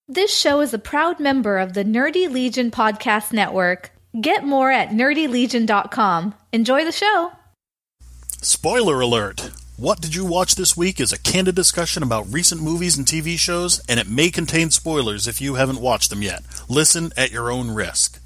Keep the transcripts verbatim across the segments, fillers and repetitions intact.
This show is a proud member of the Nerdy Legion Podcast Network. Get more at nerdy legion dot com. Enjoy the show! Spoiler alert! What Did You Watch This Week is a candid discussion about recent movies and T V shows, and it may contain spoilers if you haven't watched them yet. Listen at your own risk.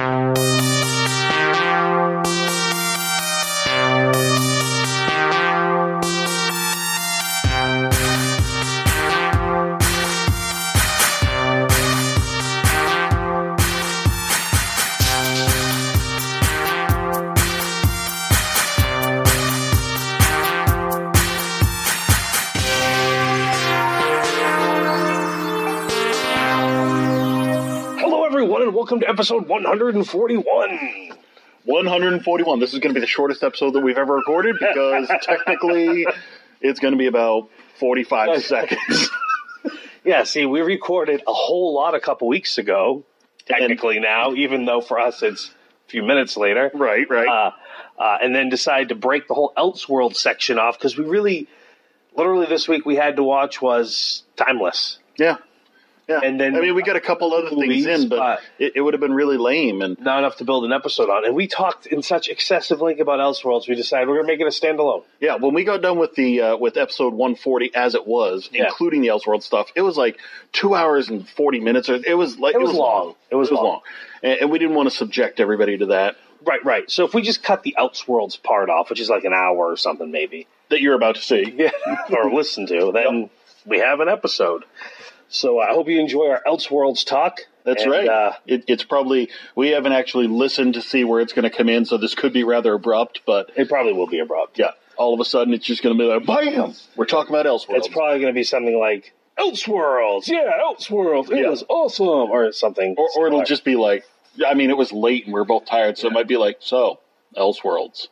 Welcome to episode one forty-one. one forty-one. This is going to be the shortest episode that we've ever recorded because technically it's going to be about forty-five seconds. Yeah, see, we recorded a whole lot a couple weeks ago, technically and, now, even though for us it's a few minutes later. Right, right. Uh, uh, and then decided to break the whole Elseworld section off because we really, literally this week we had to watch was Timeless. Yeah. Yeah, and then I mean, we got a couple other movies, things in, but uh, it, it would have been really lame and not enough to build an episode on. And we talked in such excessive length about Elseworlds, we decided we're going to make it a standalone. Yeah, when we got done with the uh, with episode one forty as it was, yeah. including the Elseworld stuff, it was like two hours and forty minutes. Or it was like it was, it was long. long. It was, it was long, long. And, and we didn't want to subject everybody to that. Right, right. So if we just cut the Elseworlds part off, which is like an hour or something, maybe that you're about to see, yeah, or listen to, then yep. we have an episode. So I hope you enjoy our Elseworlds talk. That's and, right. Uh, it, it's probably, we haven't actually listened to see where it's going to come in, so this could be rather abrupt, but... It probably will be abrupt. Yeah. All of a sudden, it's just going to be like, bam! We're talking about Elseworlds. It's probably going to be something like, Elseworlds! Yeah, Elseworlds! It yeah. was awesome! Or something. Or, or it'll just be like, I mean, it was late and we were both tired, so yeah. it might be like, so, Elseworlds.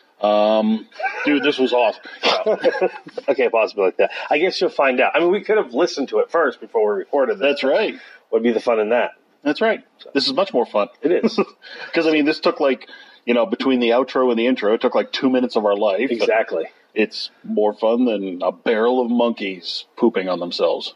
Um, dude, this was awesome. Okay, possibly like that. I guess you'll find out. I mean, we could have listened to it first before we recorded this. That's right. What'd be the fun in that? That's right. So. This is much more fun. It is. Because, I mean, this took like, you know, between the outro and the intro, it took like two minutes of our life. Exactly. It's more fun than a barrel of monkeys pooping on themselves.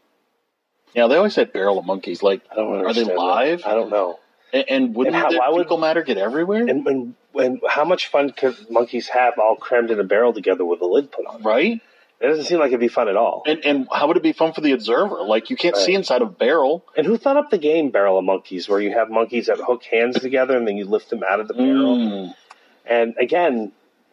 Yeah, they always say barrel of monkeys. Like, I don't are they live? That. I don't know. And, and wouldn't and how, their fecal matter get everywhere? And, and And how much fun could monkeys have all crammed in a barrel together with a lid put on? Right? It doesn't seem like it'd be fun at all. And and how would it be fun for the observer? Like, you can't right. see inside a barrel. And who thought up the game Barrel of Monkeys, where you have monkeys that hook hands together and then you lift them out of the barrel? Mm. And again,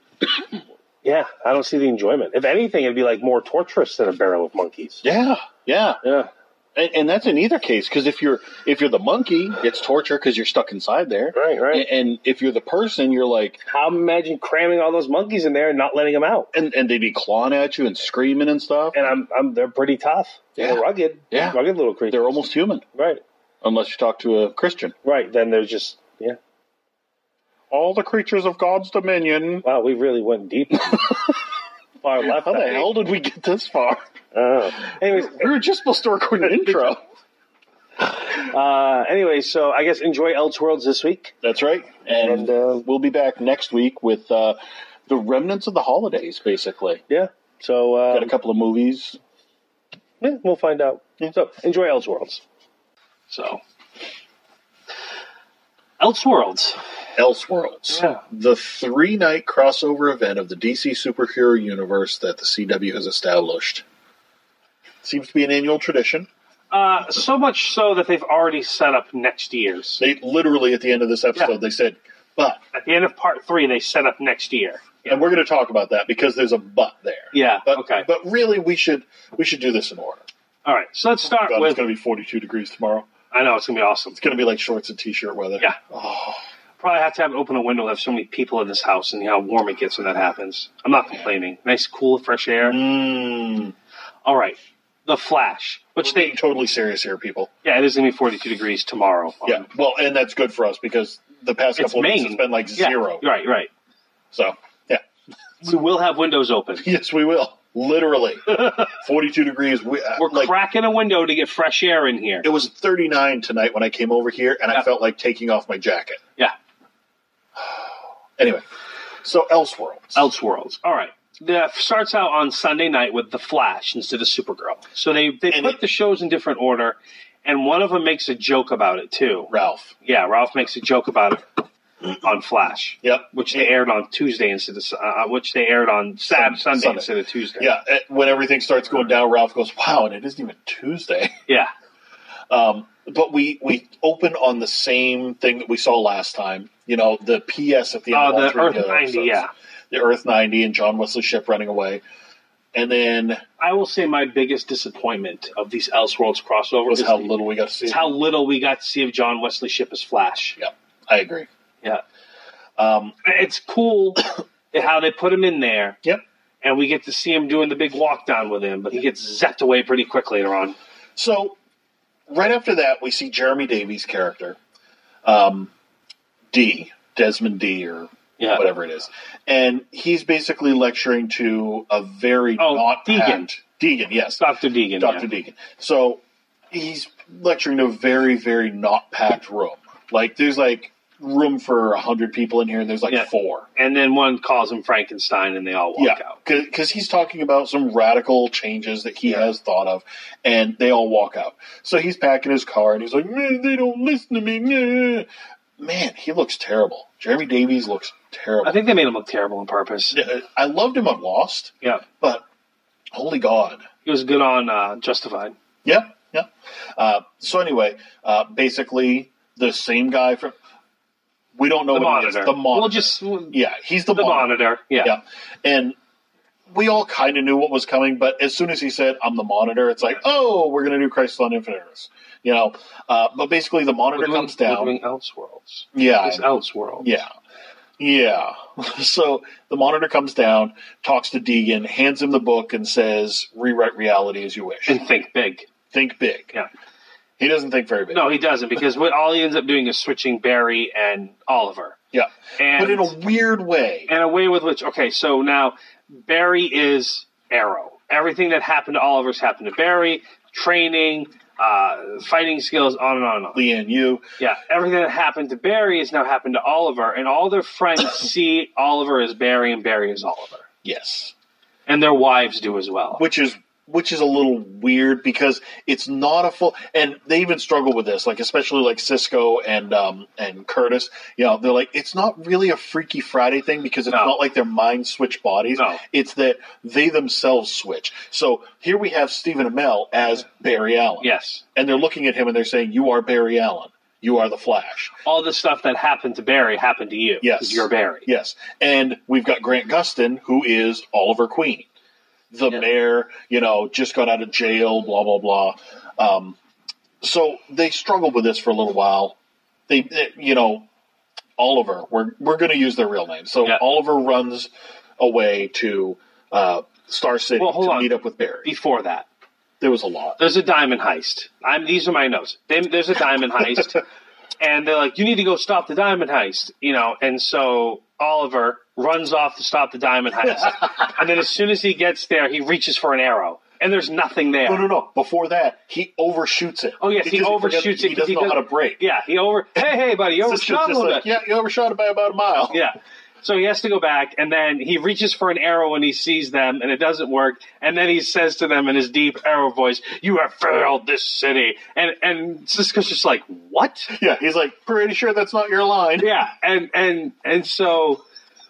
yeah, I don't see the enjoyment. If anything, it'd be like more torturous than a barrel of monkeys. Yeah, yeah. Yeah. And, and that's in either case, because if you're if you're the monkey, it's torture because you're stuck inside there. Right, right. And, and if you're the person, you're like, how imagine cramming all those monkeys in there and not letting them out? And and they'd be clawing at you and screaming and stuff. And I'm I'm they're pretty tough. Yeah, they're rugged. Yeah, rugged little creatures. They're almost human. Right. Unless you talk to a Christian. Right. Then they're just yeah. All the creatures of God's dominion. Wow, we really went deep. Far left. How the hell did we get this far? Uh, anyways, we were just supposed to record an intro. Uh, anyway, so I guess enjoy Elseworlds this week. That's right. And, and uh, we'll be back next week with uh, the remnants of the holidays, basically. Yeah. So uh, got a couple of movies. Yeah, we'll find out. Yeah. So enjoy Elseworlds. So Elseworlds. Elseworlds. Yeah. The three-night crossover event of the D C superhero universe that the C W has established. Seems to be an annual tradition. Uh, so much so that they've already set up next year's. They literally, at the end of this episode, yeah. they said, but... At the end of part three, they set up next year. Yeah. And we're going to talk about that because there's a but there. Yeah, but, okay. But really, we should we should do this in order. All right, so let's start God, with... It's going to be forty-two degrees tomorrow. I know, it's going to be awesome. It's going to be like shorts and T-shirt weather. Yeah. Oh. Probably have to have open a window. Have so many people in this house and how warm it gets when that happens. I'm not complaining. Nice, cool, fresh air. Mm. All right. The Flash, which We're they being totally serious here, people. Yeah, it is going to be forty-two degrees tomorrow. Yeah, well, and that's good for us because the past it's couple of Maine. weeks it's been like yeah. zero. Right, right. So, yeah. We will have windows open. Yes, we will. Literally. forty-two degrees. We, uh, We're like, cracking a window to get fresh air in here. It was thirty-nine tonight when I came over here, and yeah. I felt like taking off my jacket. Yeah. Anyway, so Elseworlds. Elseworlds. All right. That starts out on Sunday night with The Flash instead of Supergirl. So they, they put it, the shows in different order, And one of them makes a joke about it, too. Ralph. Yeah, Ralph makes a joke about it on Flash. Yep. Which they aired on Tuesday instead of, uh, which they aired on Saturday, Sunday, Sunday instead of Tuesday. Yeah, when everything starts going down, Ralph goes, wow, and it isn't even Tuesday. Yeah. Um, but we, we open on the same thing that we saw last time. You know, the P S at the end Oh, of all the three Earth of the ninety, episodes. yeah. The Earth ninety and John Wesley Shipp running away. And then I will say my biggest disappointment of these Elseworlds crossovers was is how the- little we got to see. is how little we got to see of John Wesley Shipp as Flash. Yeah, I agree. Yeah. Um, It's cool how they put him in there. Yep. And we get to see him doing the big walk down with him, but he gets zapped away pretty quick later on. So, right after that, we see Jeremy Davies' character, um, D, Desmond D, or Yeah. whatever it is. And he's basically lecturing to a very Oh, not Deegan. packed... Deegan, yes. Doctor Deegan. Doctor yeah. Deegan. So, he's lecturing to a very, very not packed room. Like, there's like room for a hundred people in here, and there's like Yeah. four. And then one calls him Frankenstein, and they all walk Yeah, out. because he's talking about some radical changes that he Yeah. has thought of, and they all walk out. So he's packing his car, and he's like, man, they don't listen to me. Nah. Man, he looks terrible. Jeremy Davies looks terrible. I think they made him look terrible on purpose. I loved him on Lost, Yeah. but holy God. He was good on uh, Justified. Yeah, yeah. Uh, so anyway, uh, basically the same guy from... We don't know The what it is. Monitor. The Monitor. We'll just... Yeah, he's the, The Monitor. Monitor. Yeah. Yeah. And we all kind of knew what was coming, but as soon as he said, I'm the Monitor, it's like, oh, we're going to do Crisis on Infinite Earths. You know, uh, but basically the Monitor We're doing, comes down. We're doing Elseworlds. Yeah. It's Elseworlds. Yeah. Yeah. So the Monitor comes down, talks to Deegan, hands him the book, and says, rewrite reality as you wish. And think big. Think big. Yeah. He doesn't think very big. No, he doesn't, because what all he ends up doing is switching Barry and Oliver. Yeah. And, But in a weird way. and a way with which, okay, so now Barry is Arrow. Everything that happened to Oliver's happened to Barry. Training, uh, fighting skills, on and on and on. Leanne, you. Yeah, everything that happened to Barry has now happened to Oliver, and all their friends see Oliver as Barry and Barry as Oliver. Yes. And their wives do as well. Which is which is a little weird because it's not a full, and they even struggle with this, like especially like Cisco and um and Curtis. You know, they're like, it's not really a Freaky Friday thing because it's No. not like their minds switch bodies. No. It's that they themselves switch. So here we have Stephen Amell as Barry Allen. Yes. And they're looking at him and they're saying, you are Barry Allen. You are the Flash. All the stuff that happened to Barry happened to you. Yes. 'Cause you're Barry. Yes. And we've got Grant Gustin, who is Oliver Queen. The Yeah. mayor, you know, just got out of jail, blah, blah, blah. Um, so they struggled with this for a little while. They, they you know, Oliver, we're, we're going to use their real name. So Yeah. Oliver runs away to uh, Star City Well, hold to on. meet up with Barry. Before that, There was a lot. there's a diamond heist. I'm, these are my notes. They, there's a diamond heist. And they're like, you need to go stop the diamond heist. You know, and so Oliver runs off to stop the diamond heist. And then as soon as he gets there, he reaches for an arrow. And there's nothing there. No, no, no. Before that, he overshoots it. Oh, yes, he Because overshoots forgets- it. He 'cause doesn't know does- how to brake. Yeah, he over. Hey, hey, buddy, you Cisco's overshot a just little like, bit. yeah, you overshot it by about a mile. Yeah. So he has to go back, and then he reaches for an arrow and he sees them, and it doesn't work. And then he says to them in his deep arrow voice, "You have failed this city." And and Cisco's just like, "What?" Yeah, he's like, pretty sure that's not your line. Yeah, and and and so.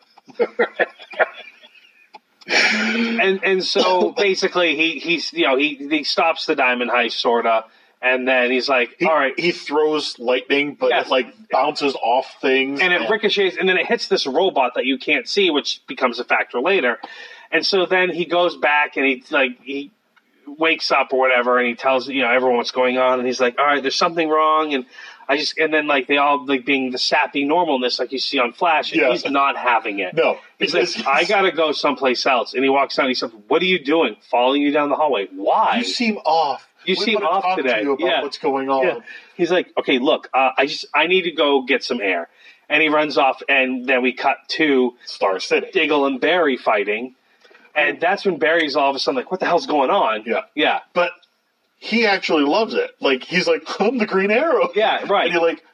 and and so basically he he's you know he he stops the diamond heist sorta, and then he's like, He, all right, he throws lightning, but Yes. it like bounces off things. and it ricochets, and then it hits this robot that you can't see, which becomes a factor later. And so then he goes back and he like he wakes up or whatever, and he tells you know everyone what's going on, and he's like, all right, there's something wrong, and I just and then like they all like being the sappy normalness like you see on Flash, and Yeah. he's not having it. No, He's because like, I gotta go someplace else, and he walks out. and He says, "What are you doing? Following you down the hallway? Why?" you seem off. You We seem wanna off talk today. To you about Yeah. what's going on? Yeah. He's like, okay, look, uh, I just I need to go get some air, and he runs off, and then we cut to Star City. Diggle and Barry fighting, and that's when Barry's all of a sudden like, what the hell's going on? Yeah. yeah, But he actually loves it. Like he's like, I'm the Green Arrow. yeah, right. And he like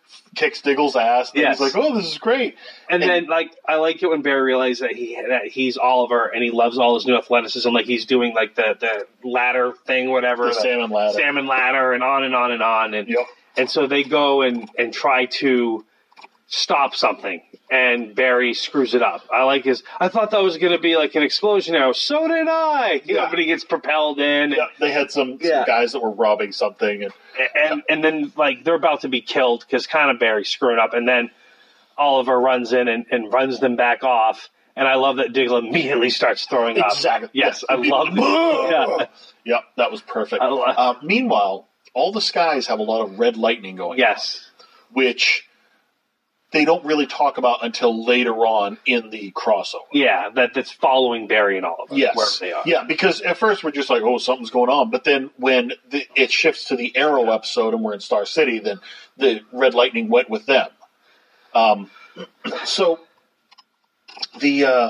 kicks Diggle's ass. And Yes. he's like, oh, this is great. And, and then, like, I like it when Barry realizes that he that he's Oliver and he loves all his new athleticism. Like, he's doing, like, the, the ladder thing, whatever. The salmon ladder. Salmon ladder and on and on and on. And, Yep. and so they go and, and try to stop something. And Barry screws it up. I like his... I thought that was going to be, like, an explosion arrow. So did I! You Yeah. know, but he gets propelled in. Yeah, they had some, Yeah. some guys that were robbing something. And, And, and then, like, they're about to be killed because kind of Barry's screwing up. And then Oliver runs in and, and runs them back off. And I love that Diggle immediately starts throwing up. Exactly. Yes, Yeah. I love it. Yeah. Yep, that was perfect. I lo- uh, meanwhile, all the skies have a lot of red lightning going Yes. on, which they don't really talk about until later on in the crossover. Yeah, that, that's following Barry and Oliver. Yes. Wherever they are. Yeah, because at first we're just like, oh, something's going on. But then when the, it shifts to the Arrow episode and we're in Star City, then the red lightning went with them. Um, so the... Uh,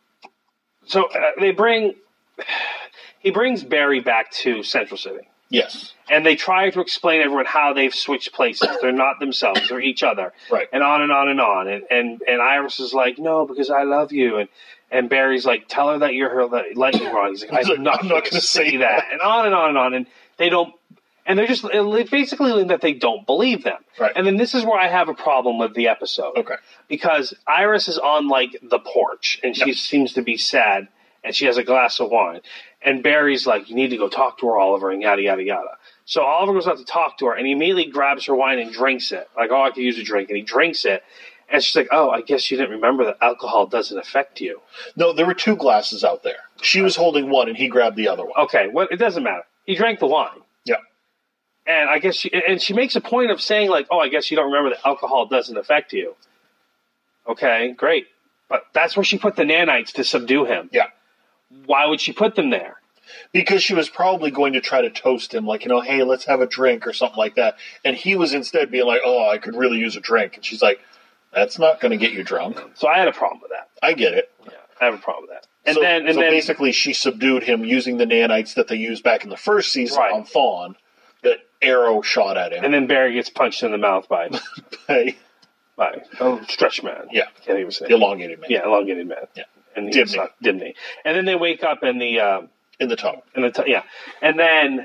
So uh, they bring... He brings Barry back to Central City. yes. And they try to explain to everyone how they've switched places. They're not themselves. They're each other. Right. And on and on and on. And, and, and Iris is like, no, because I love you. And and Barry's like, tell her that you're her li- lightning rod. He's like, He's like, I'm not, I'm not going gonna to say say that. And on and on and on. And they don't, and they're just it basically that they don't believe them. Right. And then this is where I have a problem with the episode. Okay. Because Iris is on like the porch and she Yep. seems to be sad and she has a glass of wine. And Barry's like, you need to go talk to her, Oliver, and yada, yada, yada. So Oliver goes out to talk to her, and he immediately grabs her wine and drinks it. Like, oh, I could use a drink. And he drinks it. And she's like, oh, I guess you didn't remember that alcohol doesn't affect you. No, there were two glasses out there. She was holding one, and he grabbed the other one. Okay, well, it doesn't matter. He drank the wine. Yeah. And I guess she, and she makes a point of saying, like, oh, I guess you don't remember that alcohol doesn't affect you. Okay, great. But that's where she put the nanites to subdue him. Yeah. Why would she put them there? Because she was probably going to try to toast him, like, you know, hey, let's have a drink or something like that. And he was instead being like, oh, I could really use a drink. And she's like, that's not going to get you drunk. So I had a problem with that. I get it. Yeah, I have a problem with that. And so, then, and so then basically she subdued him using the nanites that they used back in the first season Right. on Thawne that Arrow shot at him. and then Barry gets punched in the mouth by Hey, by oh stretch man. Yeah. Can't even say. the elongated man. Yeah, elongated man. Yeah. And Dimney. it's not Dimney. And then they wake up in the um, In the tunnel. in the t- yeah, and then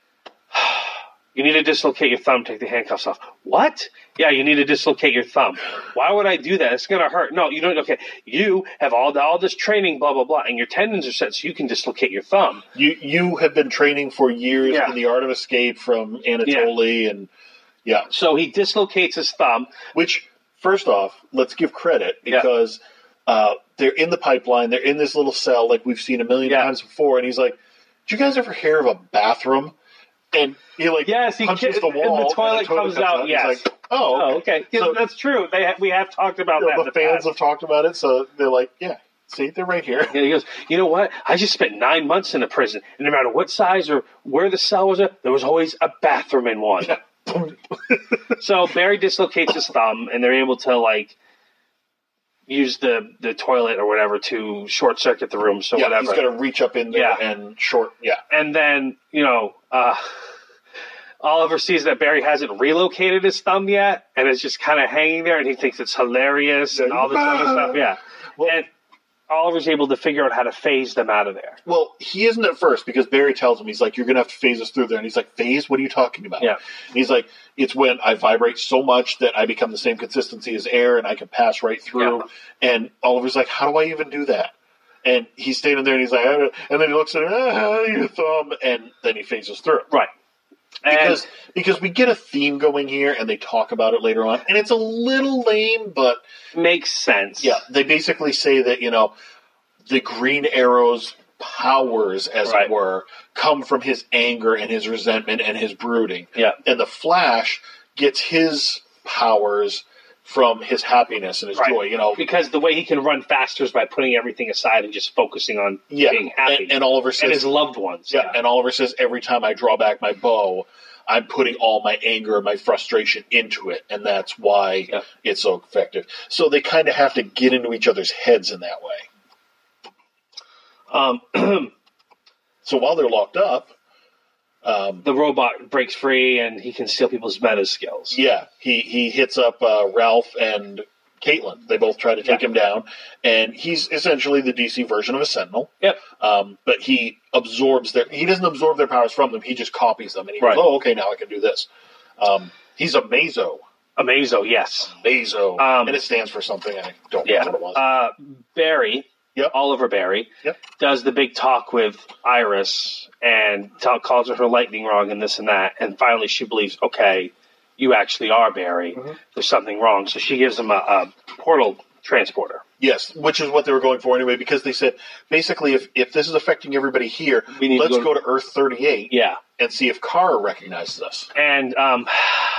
you need to dislocate your thumb. Take the handcuffs off. What? Yeah, you need to dislocate your thumb. Why would I do that? It's gonna hurt. No, you don't. Okay, you have all all this training, blah blah blah, and your tendons are set so you can dislocate your thumb. You you have been training for years Yeah. in the art of escape from Anatoly and yeah. So he dislocates his thumb. Which, first off, let's give credit because uh, they're in the pipeline. They're in this little cell like we've seen a million Yeah. times before. And he's like, "Did you guys ever hear of a bathroom?" And he like Yes, he punches ki- the and the wall. toilet comes out, He's yes. like, "Oh, Oh, okay, Yeah, So- that's true. They ha- we have talked about You know, that. in the the fans past. have talked about it, so they're like, "Yeah, see, they're right here." And he goes, you know what? I just spent nine months in a prison, and no matter what size or where the cell was at, there was always a bathroom in one. So Barry dislocates his thumb, and they're able to like use the, the toilet or whatever to short circuit the room. So yeah, whatever. he's got to reach up in there Yeah. and short. Yeah, And then you know, uh, Oliver sees that Barry hasn't relocated his thumb yet, and it's just kind of hanging there, and he thinks it's hilarious and all this other stuff. Yeah, Well- and Oliver's able to figure out how to phase them out of there. Well, he isn't at first because Barry tells him, he's like, you're going to have to phase us through there. And he's like, phase? What are you talking about? Yeah. And he's like, it's when I vibrate so much that I become the same consistency as air and I can pass right through. Yeah. And Oliver's like, how do I even do that? And he's standing there and he's like, I don't- and then he looks at him, ah, your thumb. And then he phases through. Right. And Because because we get a theme going here and they talk about it later on. And it's a little lame, but makes sense. yeah, they basically say that, you know, the Green Arrow's powers, as Right. it were, come from his anger and his resentment and his brooding. Yeah. And the Flash gets his powers from his happiness and his Right. joy, you know. Because the way he can run faster is by putting everything aside and just focusing on Yeah. being happy. And, and Oliver And says, his loved ones. yeah, and Oliver says, every time I draw back my bow, I'm putting all my anger and my frustration into it, and that's why Yeah. it's so effective. So they kind of have to get into each other's heads in that way. Um, So while they're locked up, Um, the robot breaks free and he can steal people's meta skills. Yeah, he, he hits up uh, Ralph and Caitlin. They both try to take yeah. him down, and he's essentially the D C version of a Sentinel. Yep. Um, but he absorbs their. He doesn't absorb their powers from them. He just copies them, and he right. goes, "Oh, okay, now I can do this." Um, he's a Mazo. A Mazo, yes. Mazo, um, and it stands for something I don't yeah. know what it was. Uh, Barry. Yep. Oliver Barry yep. does the big talk with Iris and talk, calls her her lightning rod and this and that. And finally she believes, okay, you actually are Barry. Mm-hmm. There's something wrong. So she gives him a, a portal transporter. Yes, which is what they were going for anyway, because they said, basically, if, if this is affecting everybody here, we need let's to go, go to Earth thirty-eight yeah. and see if Kara recognizes us. And, um,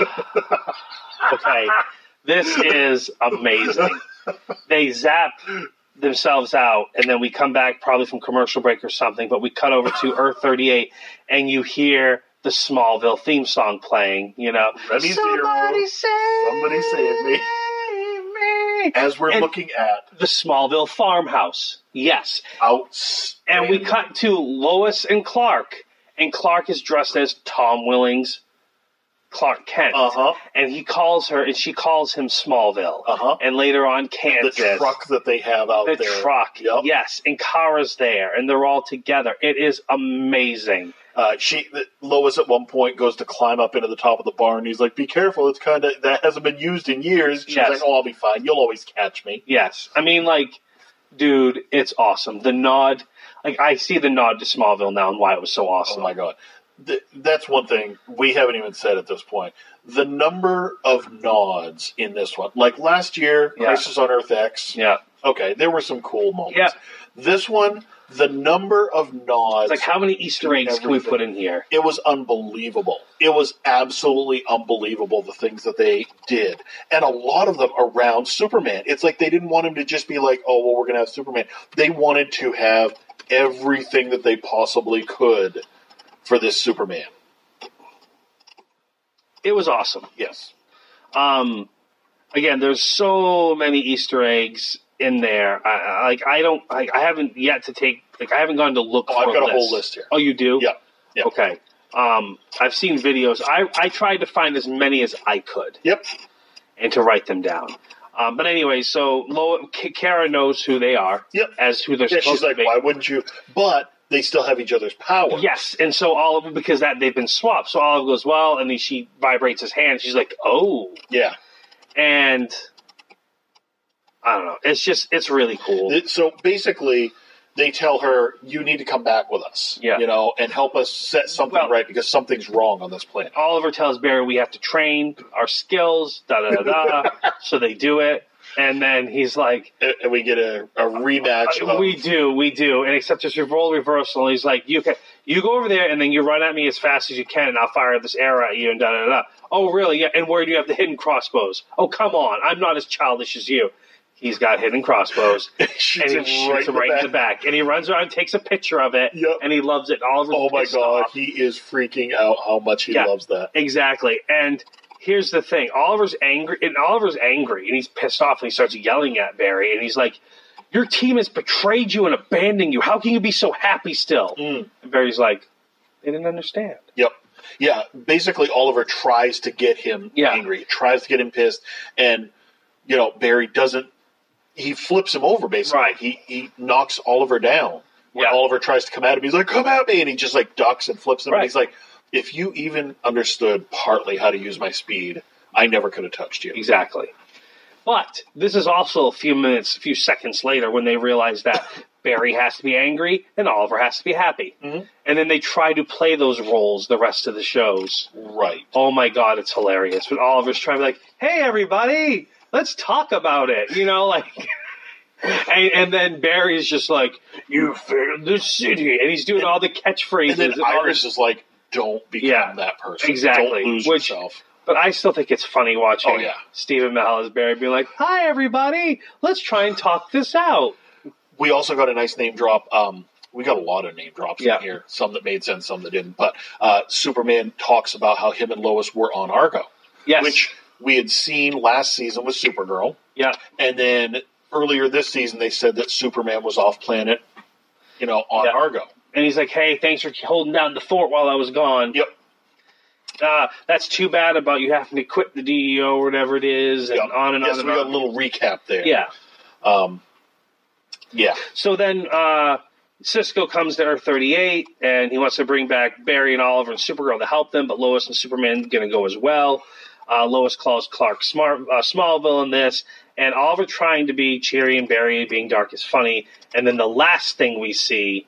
okay, this is amazing. They zap themselves out, and then we come back probably from commercial break or something, but we cut over to Earth thirty-eight, and you hear the Smallville theme song playing, you know. Ready, Somebody zero. save Somebody save me. me. As we're and looking at the Smallville farmhouse. Yes. Outstanding. And we cut to Lois and Clark, and Clark is dressed as Tom Willings' Clark Kent. Uh-huh. And he calls her, and she calls him Smallville. Uh-huh. And later on, Kansas. The truck that they have out the there. The truck, yep. yes. And Kara's there, and they're all together. It is amazing. Uh, she Lois at one point goes to climb up into the top of the barn. He's like, "Be careful! It's kind of that hasn't been used in years." She's yes. like, "Oh, I'll be fine. You'll always catch me." Yes, I mean, like, dude, it's awesome. The nod, like, I see the nod to Smallville now and why it was so awesome. Oh my god, the, that's one thing we haven't even said at this point. The number of nods in this one, like last year, yeah. Crisis on Earth X. Yeah. Okay, there were some cool moments. Yeah. This one, the number of nods. It's like, how many Easter eggs can we put in here? It was unbelievable. It was absolutely unbelievable, the things that they did. And a lot of them around Superman. It's like they didn't want him to just be like, oh, well, we're going to have Superman. They wanted to have everything that they possibly could for this Superman. It was awesome. Yes. Um, again, there's so many Easter eggs in there. I, I, like I don't, I, I haven't yet to take. Like I haven't gone to look. Oh, for I've got a, a whole list here. Oh, you do? Yeah. yeah. Okay. Um, I've seen videos. I I tried to find as many as I could. Yep. And to write them down. Um, but anyway, so Lo- K- Kara knows who they are. Yep. As who they're yeah, supposed she's like, to be. why wouldn't you? But they still have each other's power. Yes, and so Oliver, because that they've been swapped, so Oliver goes, well, and then she vibrates his hand. She's like, oh. Yeah. And I don't know. It's just, it's really cool. It, so basically, they tell her, you need to come back with us. Yeah. You know, and help us set something Well, right because something's wrong on this planet. Oliver tells Barry we have to train our skills, da da da da. So they do it. And then he's like, And we get a, a rematch. uh, of, we do, we do. And except it's role reversal. And he's like, you can, you go over there and then you run at me as fast as you can and I'll fire this arrow at you and da da da. Oh, really? Yeah. And where do you have the hidden crossbows? Oh, come on. I'm not as childish as you. He's got hidden crossbows. shoots and he him shoots right, him right in the back. And he runs around, takes a picture of it, Yep. and he loves it. Oliver's Oh my pissed god, off. he is freaking out how much he Yeah. loves that. Exactly. And here's the thing. Oliver's angry, and Oliver's angry, and he's pissed off, and he starts yelling at Barry, and he's like, your team has betrayed you and abandoned you. How can you be so happy still? Mm. And Barry's like, they didn't understand. Yep. Yeah, basically Oliver tries to get him Yeah. angry, tries to get him pissed, and, you know, Barry doesn't, he flips him over, basically. Right. He he knocks Oliver down. When Yeah. Oliver tries to come at him, he's like, come at me, and he just, like, ducks and flips him, Right. and he's like, if you even understood partly how to use my speed, I never could have touched you. Exactly. But this is also a few minutes, a few seconds later when they realize that Barry has to be angry and Oliver has to be happy. Mm-hmm. And then they try to play those roles the rest of the shows. Right. Oh my god, it's hilarious. But Oliver's trying to be like, hey everybody, let's talk about it. You know, like... and, and then Barry's just like, you failed the city. And he's doing And- all the catchphrases. And then and all Iris this- is like, don't become Yeah, that person. exactly. Don't lose Which- yourself. But I still think it's funny watching Oh, yeah. Stephen Amell as Barry be like, hi everybody, let's try and talk this out. We also got a nice name drop. Um, we got a lot of name drops Yeah. in here. Some that made sense, some that didn't. But uh, Superman talks about how him and Lois were on Argo, Yes. which we had seen last season with Supergirl. Yeah. And then earlier this season, they said that Superman was off planet, you know, on Yeah. Argo. and he's like, "Hey, thanks for holding down the fort while I was gone." Yep. Uh, that's too bad about you having to quit the D E O or whatever it is, and Yep. on and yeah, on so and we on. got a little recap there. Yeah. Um, yeah. So then uh, Cisco comes to Earth thirty-eight, and he wants to bring back Barry and Oliver and Supergirl to help them, but Lois and Superman going to go as well. Uh, Lois calls Clark Smart, uh, Smallville in this, and Oliver trying to be cheery and Barry being dark is funny. And then the last thing we see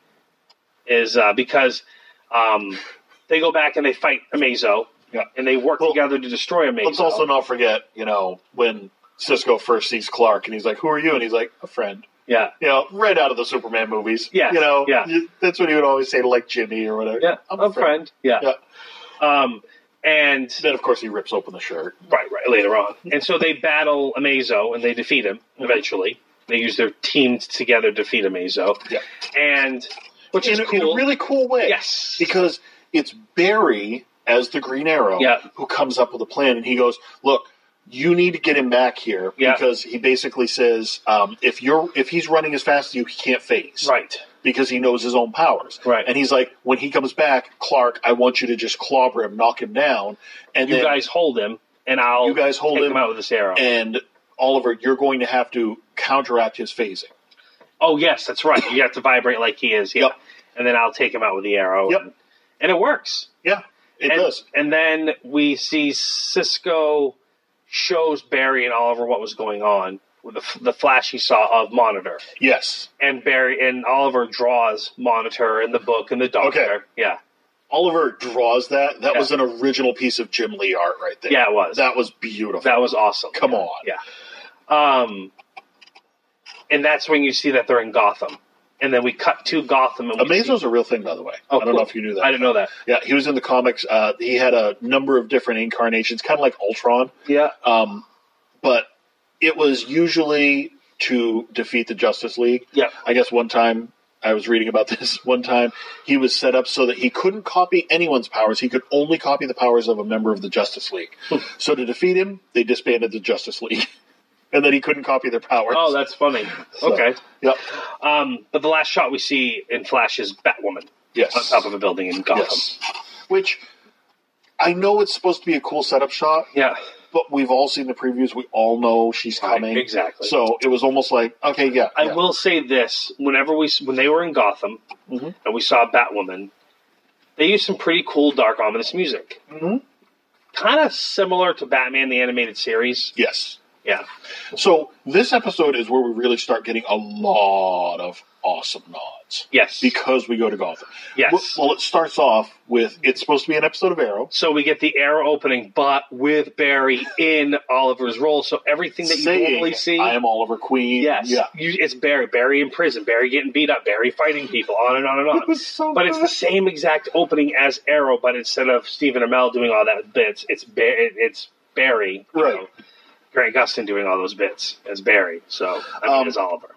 is uh, because um, they go back and they fight Amazo, Yeah. and they work Well, together to destroy Amazo. Let's also not forget, you know, when Cisco first sees Clark, and he's like, "Who are you?" And he's like, "A friend." Yeah. You know, right out of the Superman movies. Yes, You know, yeah. you- that's what he would always say to, like, Jimmy or whatever. Yeah, I'm a friend. Yeah. Yeah. Um, and Then, of course, he rips open the shirt. right, right, later on. And so they battle Amazo, and they defeat him eventually. They use their teams together to defeat Amazo. Yeah. And, which In, is a- cool. in a really cool way. Yes. Because it's Barry, as the Green Arrow, Yeah. who comes up with a plan, and he goes, "Look, you need to get him back here," Yeah. because he basically says, um, if you're if he's running as fast as you, he can't phase. Right. Because he knows his own powers. Right. And he's like, when he comes back, "Clark, I want you to just clobber him, knock him down. And You then, guys hold him, and I'll You guys hold take him, him out with this arrow. and Oliver, you're going to have to counteract his phasing." oh, yes, that's right. You have to vibrate like he is. Yeah. Yep. And then I'll take him out with the arrow. Yep. And, and it works. Yeah, it and, does. And then we see Cisco shows Barry and Oliver what was going on with the, the flash he saw of Monitor. Yes. And Barry and Oliver draws Monitor in the book and the Doctor. Okay. Yeah. Oliver draws that. That Yeah. was an original piece of Jim Lee art right there. Yeah, it was. That was beautiful. That was awesome. Come yeah. on. Yeah. Um, and that's when you see that they're in Gotham. And then we cut to Gotham. And we Amazo's see, a real thing, by the way. Oh, I don't cool. know if you knew that. I didn't know that. Yeah, he was in the comics. Uh, he had a number of different incarnations, kind of like Ultron. Yeah. Um, but it was usually to defeat the Justice League. Yeah. I guess one time, I was reading about this, one time he was set up so that he couldn't copy anyone's powers. He could only copy the powers of a member of the Justice League. So to defeat him, they disbanded the Justice League. And then he couldn't copy their powers. Oh, that's funny. So, Okay. Yep. Um, but the last shot we see in Flash is Batwoman Yes. on top of a building in Gotham. Yes. Which, I know it's supposed to be a cool setup shot, Yeah. but we've all seen the previews. We all know she's Right, coming. exactly. So it was almost like, okay, yeah. I yeah. will say this: whenever we, when they were in Gotham Mhm. and we saw Batwoman, they used some pretty cool, dark, ominous music. Mhm. Kind of similar to Batman the Animated Series. Yes. Yeah. So this episode is where we really start getting a lot of awesome nods. Yes. Because we go to Gotham. Yes. Well, it starts off with, it's supposed to be an episode of Arrow. So we get the Arrow opening, but with Barry in Oliver's role. So everything that you saying, normally see, I am Oliver Queen. yes, Yeah. you, it's Barry. Barry in prison. Barry getting beat up. Barry fighting people. On and on and on. It was so but it's good. the same exact opening as Arrow, but instead of Stephen Amell doing all that bits, it's ba- it's Barry. you Right. know, Grant Gustin doing all those bits as Barry. So I mean, Um, as Oliver.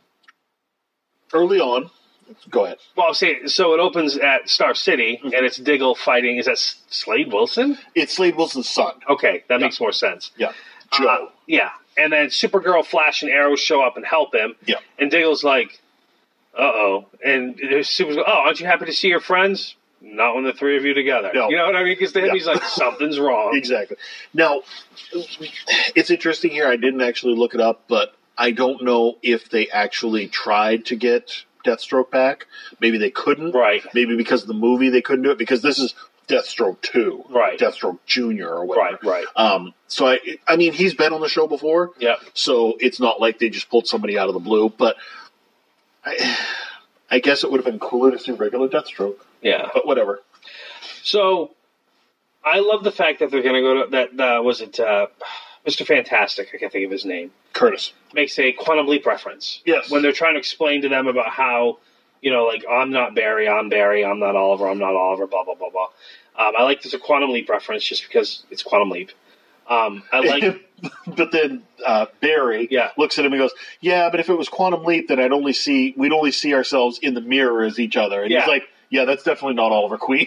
Early on, go ahead. Well, I'll say so. It opens at Star City, Mm-hmm. and it's Diggle fighting. Is that S- Slade Wilson? It's Slade Wilson's son. Okay, that Yeah. makes more sense. Yeah. Joe. Uh, yeah, and then Supergirl, Flash, and Arrow show up and help him. Yeah. And Diggle's like, "Uh oh," and Supergirl's like, "Oh, aren't you happy to see your friends? Not when the three of you together." No. You know what I mean? Because to him, Yeah. he's like, "Something's wrong." Exactly. Now, it's interesting here. I didn't actually look it up, but I don't know if they actually tried to get Deathstroke back. Maybe they couldn't. Right. Maybe because of the movie they couldn't do it, because this is Deathstroke two. Right. Deathstroke Junior or whatever. Right, right. Um, so, I, I mean, he's been on the show before. Yep. So it's not like they just pulled somebody out of the blue, but I, I guess it would have been cooler to see regular Deathstroke. Yeah. But whatever. So I love the fact that they're going to go to that. Uh, was it uh, Mister Fantastic? I can't think of his name. Curtis. Makes a Quantum Leap reference. Yes. When they're trying to explain to them about how, you know, like, I'm not Barry, I'm Barry, I'm not Oliver, I'm not Oliver, blah, blah, blah, blah. Um, I like there's a Quantum Leap reference just because it's Quantum Leap. Um, I like, But then uh, Barry Yeah. looks at him and goes, "Yeah, but if it was Quantum Leap, then I'd only see we'd only see ourselves in the mirror as each other." And Yeah. he's like, "Yeah, that's definitely not Oliver Queen."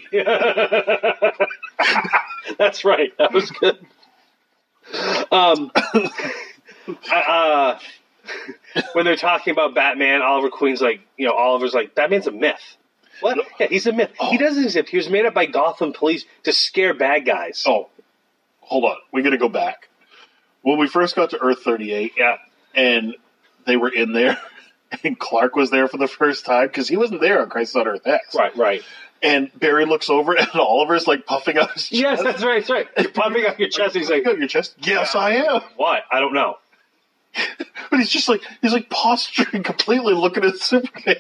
that's right. That was good. Um, uh, when they're talking about Batman, Oliver Queen's like, you know, Oliver's like, Batman's a myth. What? Yeah, he's a myth. Oh. He doesn't exist. He was made up by Gotham police to scare bad guys. Oh, hold on. We're going to go back. When we first got to Earth thirty-eight, Yeah. and they were in there, and Clark was there for the first time, because he wasn't there on Crisis on Earth X. Right, right. And Barry looks over, and Oliver's, like, puffing out his chest. Yes, that's right, that's right. You're puffing out your chest, and he's like, Puffing out your chest? Yes, I am. what? I don't know. But he's just like, he's like posturing completely, looking at Superman.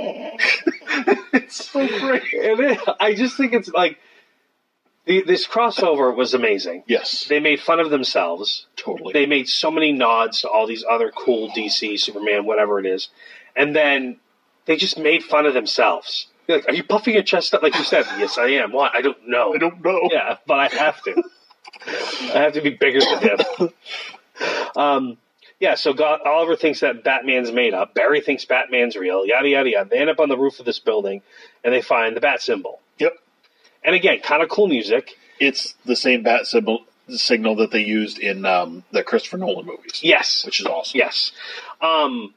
It's so great. And it, I just think it's like, the, this crossover was amazing. Yes, They made fun of themselves. totally. They made so many nods to all these other cool D C, Superman, whatever it is. And then they just made fun of themselves. They're like, are you puffing your chest up? Like you said, yes, I am. What? I don't know. I don't know. Yeah, but I have to. I have to be bigger than him. Um, yeah, so God, Oliver thinks that Batman's made up. Barry thinks Batman's real. Yada, yada, yada. They end up on the roof of this building, and they find the bat symbol. Yep. And again, kind of cool music. It's the same bat symbol signal that they used in um, the Christopher Nolan movies. Yes. Which is awesome. Yes. Um,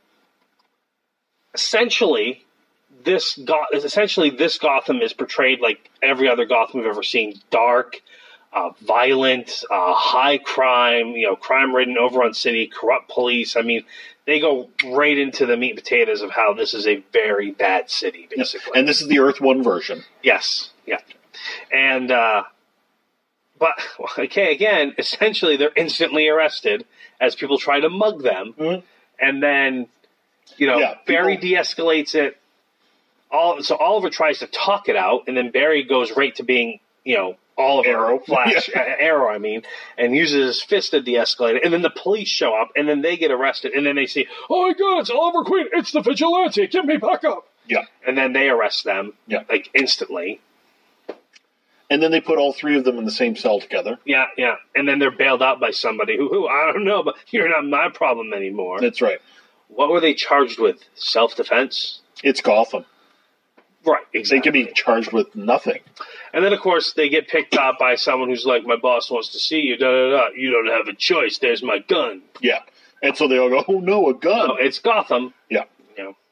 essentially, this Go- essentially this Gotham is portrayed like every other Gotham we've ever seen. Dark, uh, violent, uh, high crime, you know, crime-ridden, overrun city, corrupt police. I mean, they go right into the meat and potatoes of how this is a very bad city, basically. And this is the Earth One version. Yes, yeah. And, uh, but, okay, again, essentially they're instantly arrested as people try to mug them. Mhm. And then, you know, Yeah, Barry people- de-escalates it. All, so Oliver tries to talk it out, and then Barry goes right to being, you know, Oliver, Arrow. Flash, Yeah. uh, Arrow, I mean, and uses his fist to de-escalate it. And then the police show up, and then they get arrested, and then they see, oh my God, it's Oliver Queen, it's the vigilante, get me back up. Yeah. And then they arrest them, Yeah. like, instantly. And then they put all three of them in the same cell together. Yeah, yeah. And then they're bailed out by somebody who, who, I don't know, but you're not my problem anymore. That's right. What were they charged with? Self-defense? It's Gotham. Right, They exactly. can be charged with nothing. And then, of course, they get picked up by someone who's like, my boss wants to see you, da da da. You don't have a choice. There's my gun. Yeah. And so they all go, oh no, a gun. Oh, it's Gotham. Yeah. You know.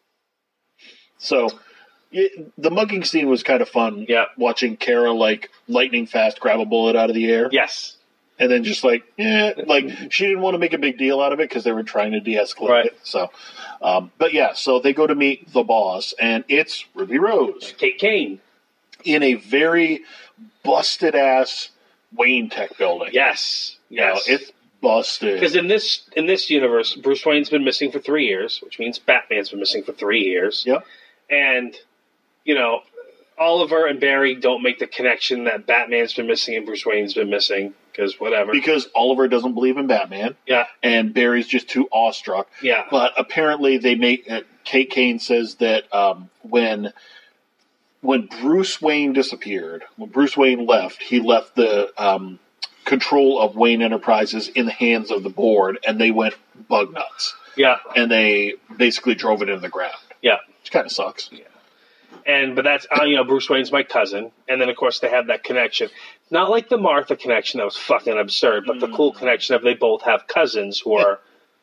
So it, the mugging scene was kind of fun. Yeah. Watching Kara, like, lightning fast grab a bullet out of the air. Yes. And then just like, eh, like, she didn't want to make a big deal out of it because they were trying to de-escalate Right. it. So, um, but yeah, so they go to meet the boss, and it's Ruby Rose Kate Kane. in a very busted-ass Wayne Tech building. Yes. You know, Yes. it's busted. Because in this in this universe, Bruce Wayne's been missing for three years, which means Batman's been missing for three years. Yep. And, you know, Oliver and Barry don't make the connection that Batman's been missing and Bruce Wayne's been missing, because whatever. Because Oliver doesn't believe in Batman, Yeah, and Barry's just too awestruck. yeah. But apparently, they make uh, Kate Kane says that um, when when Bruce Wayne disappeared, when Bruce Wayne left, he left the um, control of Wayne Enterprises in the hands of the board, and they went bug nuts, Yeah, and they basically drove it into the ground, yeah. which kind of sucks. And but that's uh, you know, Bruce Wayne's my cousin, and then of course they have that connection. Not like the Martha connection that was fucking absurd, but the cool connection of they both have cousins who are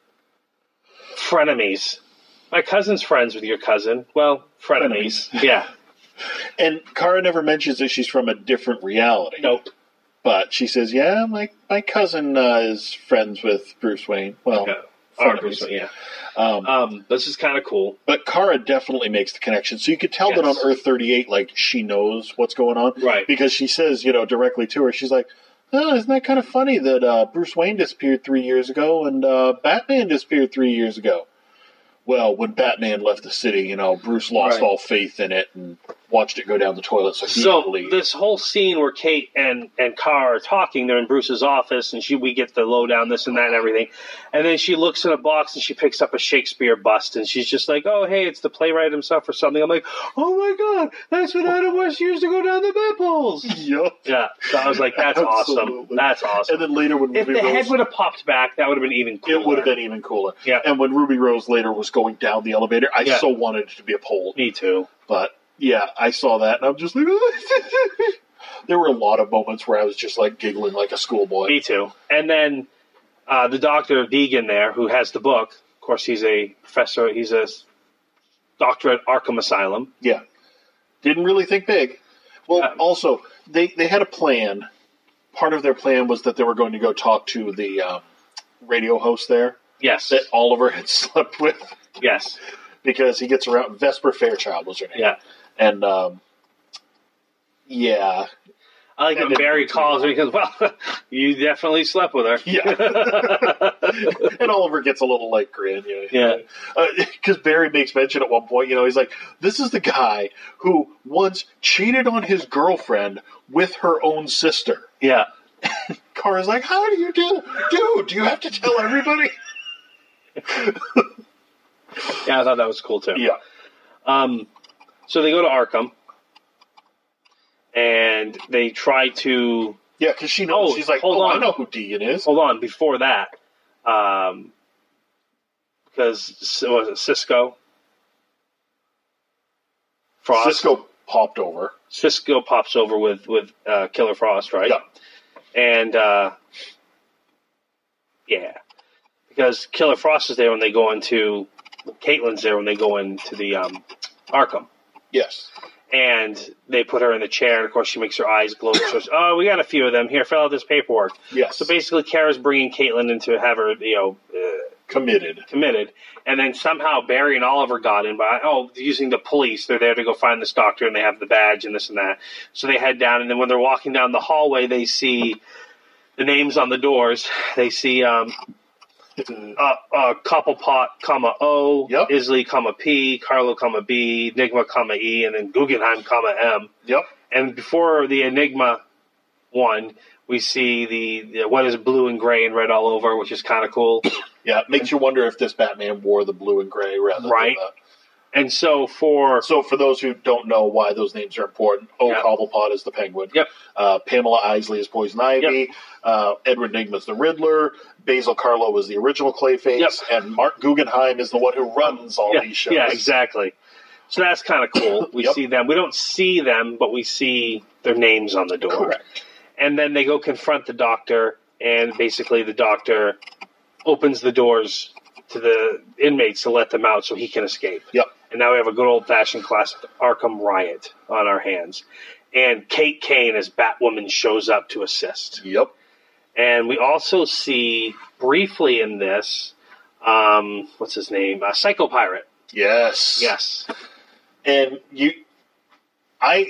frenemies. My cousin's friends with your cousin. Well, frenemies. Yeah. And Kara never mentions that she's from a different reality. Nope. But she says, "Yeah, my my cousin uh, is friends with Bruce Wayne." Well, Yeah. frenemies. Or Bruce Wayne, yeah. Um, Um, this is kind of cool. But Kara definitely makes the connection. So you could tell that on Yes. Earth thirty-eight, like, she knows what's going on. Right. Because she says, you know, directly to her, she's like, oh, isn't that kind of funny that uh, Bruce Wayne disappeared three years ago and uh, Batman disappeared three years ago? Well, when Batman left the city, you know, Bruce lost Right. all faith in it and watched it go down the toilet, so he So could leave. this whole scene where Kate and and Carr are talking, they're in Bruce's office, and she we get the lowdown, this and that, and everything, and then she looks in a box and she picks up a Shakespeare bust, and she's just like, "Oh, hey, it's the playwright himself or something." I'm like, "Oh my God, that's what Adam West used to go down the bedpoles." Yup. Yeah, so I was like, "That's awesome. Absolutely. That's awesome." And then later when If Ruby the Rose... head would have popped back, that would have been even cooler. It would have been even cooler. Yeah. And when Ruby Rose later was going down the elevator, I Yeah. so wanted it to be a pole. Me too. But yeah, I saw that and I'm just like, there were a lot of moments where I was just like giggling like a schoolboy. Me too. And then uh, the Doctor Deegan there, who has the book. Of course, he's a professor. He's a doctor at Arkham Asylum. Yeah. Didn't really think big. Well, Um, also, they, they had a plan. Part of their plan was that they were going to go talk to the um, radio host there Yes. that Oliver had slept with Yes. because he gets around. Vesper Fairchild was her name. Yeah. And, um, yeah. I like And when then- Barry calls me because, well, you definitely slept with her. Yeah. And Oliver gets a little, like, grin. You Yeah. Because uh, Barry makes mention at one point, you know, he's like, this is the guy who once cheated on his girlfriend with her own sister. Yeah. Kara's like, how do you do? Dude, do you have to tell everybody? Yeah, I thought that was cool, too. Yeah. Um, so they go to Arkham, and they try to... Yeah, because she knows. Oh, She's like, hold oh, on. I know who Deegan is. Hold on, before that, um, because was it Cisco? Frost? Cisco popped over. Cisco pops over with, with uh, Killer Frost, right? Yeah. And, uh, yeah. Because Killer Frost is there when they go into... Caitlin's there when they go into the um, Arkham. Yes. And they put her in the chair, and of course she makes her eyes glow. She goes, oh, we got a few of them. Here, fill out this paperwork. Yes. So basically, Kara's bringing Caitlin in to have her, you know, uh, Committed. committed. And then somehow Barry and Oliver got in by, oh, using the police. They're there to go find this doctor, and they have the badge and this and that. So they head down, and then when they're walking down the hallway, they see the names on the doors. They see um, uh, uh, Cobblepot, comma O, Yep. Isley, comma P, Carlo, comma B, Enigma, comma E, and then Guggenheim, comma M. Yep. And before the Enigma one, we see the, the what is blue and gray and red all over, which is kind of cool. Yeah, it makes you wonder if this Batman wore the blue and gray rather Right. than And so for the... So for those who don't know why those names are important, O. Yeah. Cobblepot is the Penguin. Yep. Uh, Pamela Isley is Poison Ivy. Uh, Edward Nygma is the Riddler. Basil Karlo is the original Clayface. Yep. And Mark Guggenheim is the one who runs all yeah, these shows. yeah, exactly. So that's kind of cool. We Yep. see them. We don't see them, but we see their names on the door. Correct. And then they go confront the doctor, and basically the doctor opens the doors to the inmates to let them out so he can escape. Yep. And now we have a good old-fashioned classic Arkham riot on our hands. And Kate Kane as Batwoman shows up to assist. Yep. And we also see, briefly in this, um, what's his name? Uh, Psycho Pirate. Yes. Yes. And you, I,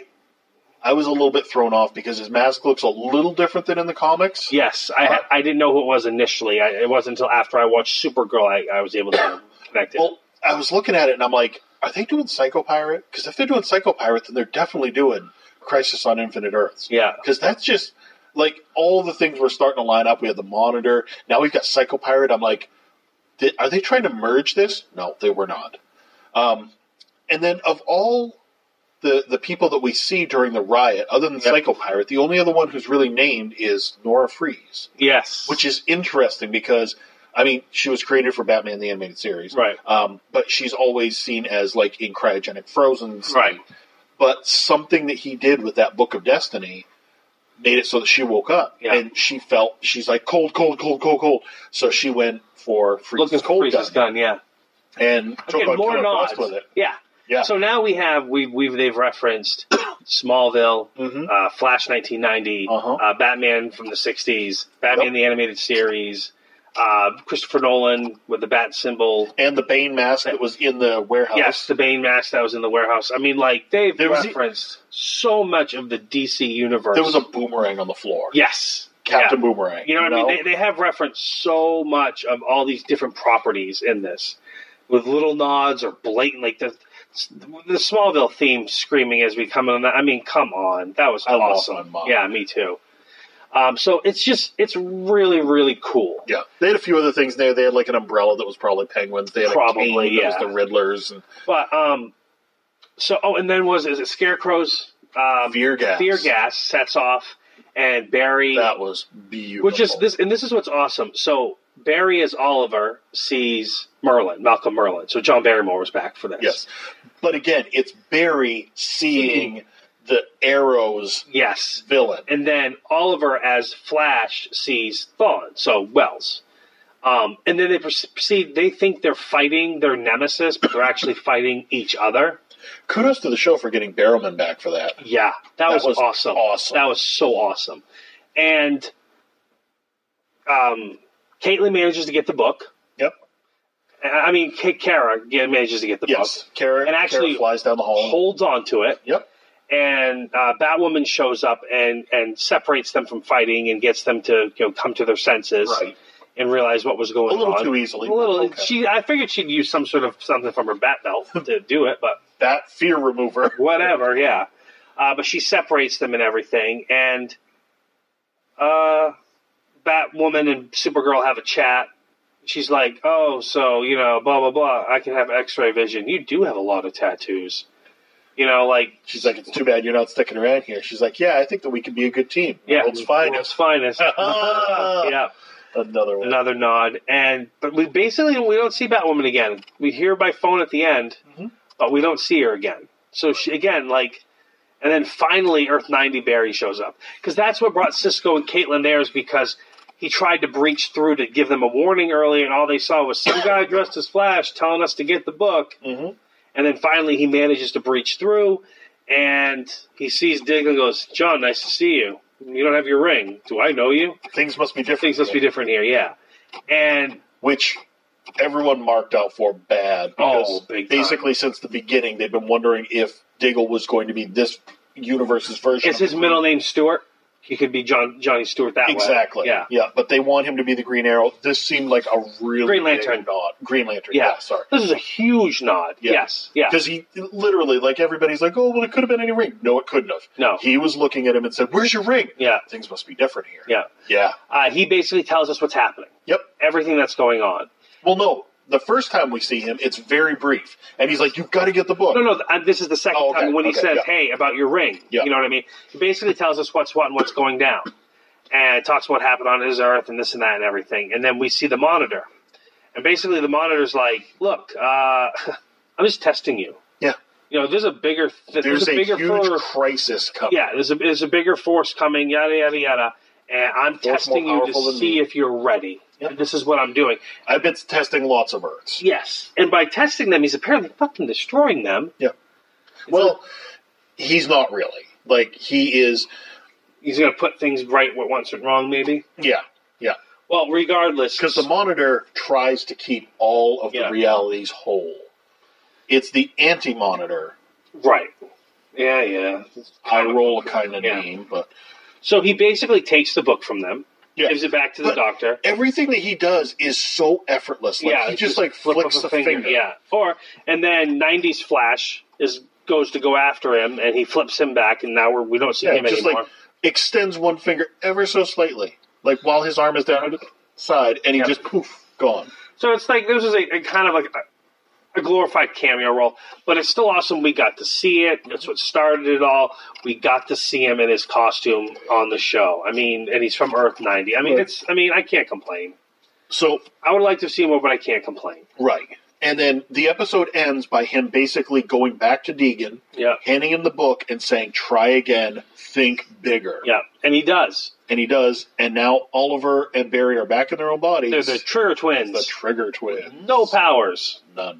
I was a little bit thrown off because his mask looks a little different than in the comics. Yes. I Uh, I didn't know who it was initially. I, it wasn't until after I watched Supergirl I, I was able to connect it. Well, I was looking at it and I'm like, are they doing Psycho Pirate? Because if they're doing Psycho Pirate, then they're definitely doing Crisis on Infinite Earths. Yeah. Because that's just, like, all the things we're starting to line up. We have the Monitor. Now we've got Psycho Pirate. I'm like, did, are they trying to merge this? No, they were not. Um, and then of all the the people that we see during the riot, other than Yep. Psycho Pirate, the only other one who's really named is Nora Freeze, Yes. which is interesting because, I mean, she was created for Batman the Animated Series. Right. Um, but she's always seen as, like, in cryogenic frozen state. Right. But something that he did with that Book of Destiny made it so that she woke up. Yeah. And she felt, she's like, cold, cold, cold, cold, cold. So she went for Freeze's Looking for cold Freeze's gun. gun, yeah. And took Again, on more Killer nods. Frost with it. Yeah. Yeah. So now we have we've we've they've referenced Smallville, Mhm. uh, Flash nineteen ninety, Uh-huh. uh, Batman from the sixties, Batman Yep. the Animated Series, uh, Christopher Nolan with the bat symbol. And the Bane mask that was in the warehouse. Yes, the Bane mask that was in the warehouse. I mean, like they've There was e- referenced so much of the D C universe. There was a boomerang on the floor. yes, Captain yeah. Boomerang. You know what I mean? They, they have referenced so much of all these different properties in this, with little nods or blatant, like the the Smallville theme screaming as we come in. I mean, come on, that was I lost awesome. my mind. Yeah, me too. Um, so it's just it's really really cool. Yeah. They had a few other things there. They had like an umbrella that was probably penguins. They had Probably, a cane yeah. that was the Riddlers. And But um, so oh, and then was is it Scarecrow's um, Fear gas. Fear gas sets off, and Barry. That was beautiful. Which is this, and this is what's awesome. So Barry as Oliver sees Merlin, Malcolm Merlin. So John Barrymore was back for this. Yes. But again, it's Barry seeing the Arrow's Yes. villain. And then Oliver as Flash sees Thawne, so Wells. Um, and then they proceed, they think they're fighting their nemesis, but they're actually fighting each other. Kudos to the show for getting Barrowman back for that. Yeah, that, That was, was awesome. awesome. That was so awesome. And um, Caitlin manages to get the book. Yep. I mean, K- Kara manages to get the Yes. book. Kara, And actually Kara flies down the hall. Holds on to it. Yep. And uh, Batwoman shows up and, and separates them from fighting and gets them to you know come to their senses Right. and realize what was going on. A little on. too easily. A little. Okay. She, I figured she'd use some sort of something from her bat belt to do it, but Bat fear remover. whatever. Yeah. Uh, but she separates them and everything, and uh, Batwoman and Supergirl have a chat. She's like, "Oh, so you know, blah blah blah. I can have X-ray vision. You do have a lot of tattoos." You know, like She's like, it's too bad you're not sticking around here. She's like, yeah, I think that we could be a good team. yeah, World's World's finest. finest. yeah, Another one. another nod. And but we basically we don't see Batwoman again. We hear her by phone at the end, Mhm. but we don't see her again. So she again, like, and then finally Earth ninety Barry shows up because that's what brought Cisco and Caitlin there is because he tried to breach through to give them a warning early, and all they saw was some guy dressed as Flash telling us to get the book. Mm-hmm. And then finally he manages to breach through, and he sees Diggle and goes, "John, nice to see you. You don't have your ring. Do I know you? Things must be different. Things must be different here, yeah." And Which everyone marked out for bad. Because Oh, big time. basically since the beginning, they've been wondering if Diggle was going to be this universe's version. is of his the middle name Stewart? He could be John Johnny Stewart that way. Exactly. Yeah. Yeah, but they want him to be the Green Arrow. This seemed like a really Green Lantern. big nod. Green Lantern. Yeah. Yeah, sorry. This is a huge nod. Yeah. Yes. Yeah. Because he literally, like, everybody's like, oh, well, it could have been any ring. No, it couldn't have. No. He was looking at him and said, where's your ring? Yeah. Things must be different here. Yeah. Yeah. Uh, he basically tells us what's happening. Yep. Everything that's going on. Well, no. The first time we see him, it's very brief. And he's like, you've got to get the book. No, no, th- this is the second Oh, okay, time when he okay, says, yeah. hey, about your ring. Yeah. You know what I mean? He basically tells us what's what and what's going down. And talks what happened on his Earth and this and that and everything. And then we see the Monitor. And basically the Monitor's like, look, uh, I'm just testing you. Yeah. You know, there's a bigger... Th- There's, there's a, a, bigger huge for- crisis coming. Yeah, there's a, there's a bigger force coming, yada, yada, yada. And I'm Force testing more you powerful to than see me. if you're ready. Yep. And this is what I'm doing. I've been testing lots of Earths. Yes. And by testing them, he's apparently fucking destroying them. Yeah. Well, he's not really. Like, he is... He's going to put things right what once went wrong, maybe. Yeah. Yeah. Well, regardless... Because the Monitor tries to keep all of the Yeah. realities whole. It's the anti-Monitor. Right. Yeah, yeah. I roll a kind of Yeah. name, but... So he basically takes the book from them, Yeah. gives it back to the But doctor. everything that he does is so effortless. Like, yeah, he just, like, flip flicks of the a finger. Yeah. Or, and then nineties Flash is goes to go after him, and he flips him back, and now we're, we don't see Yeah, him just, anymore. like, extends one finger ever so slightly. Like, while his arm is down to the side, and he Yep. just, poof, gone. So it's like, this is a, a kind of like a, a glorified cameo role, but it's still awesome. We got to see it. That's what started it all. We got to see him in his costume on the show. I mean, and he's from Earth ninety. I mean, Right. it's, I mean, I can't complain. So, I would like to see more, but I can't complain. right. And then the episode ends by him basically going back to Deegan, Yeah. handing him the book, and saying, try again, think bigger. Yeah. And he does. And he does, and now Oliver and Barry are back in their own bodies. They're the Trigger Twins. the Trigger Twins. No powers. None.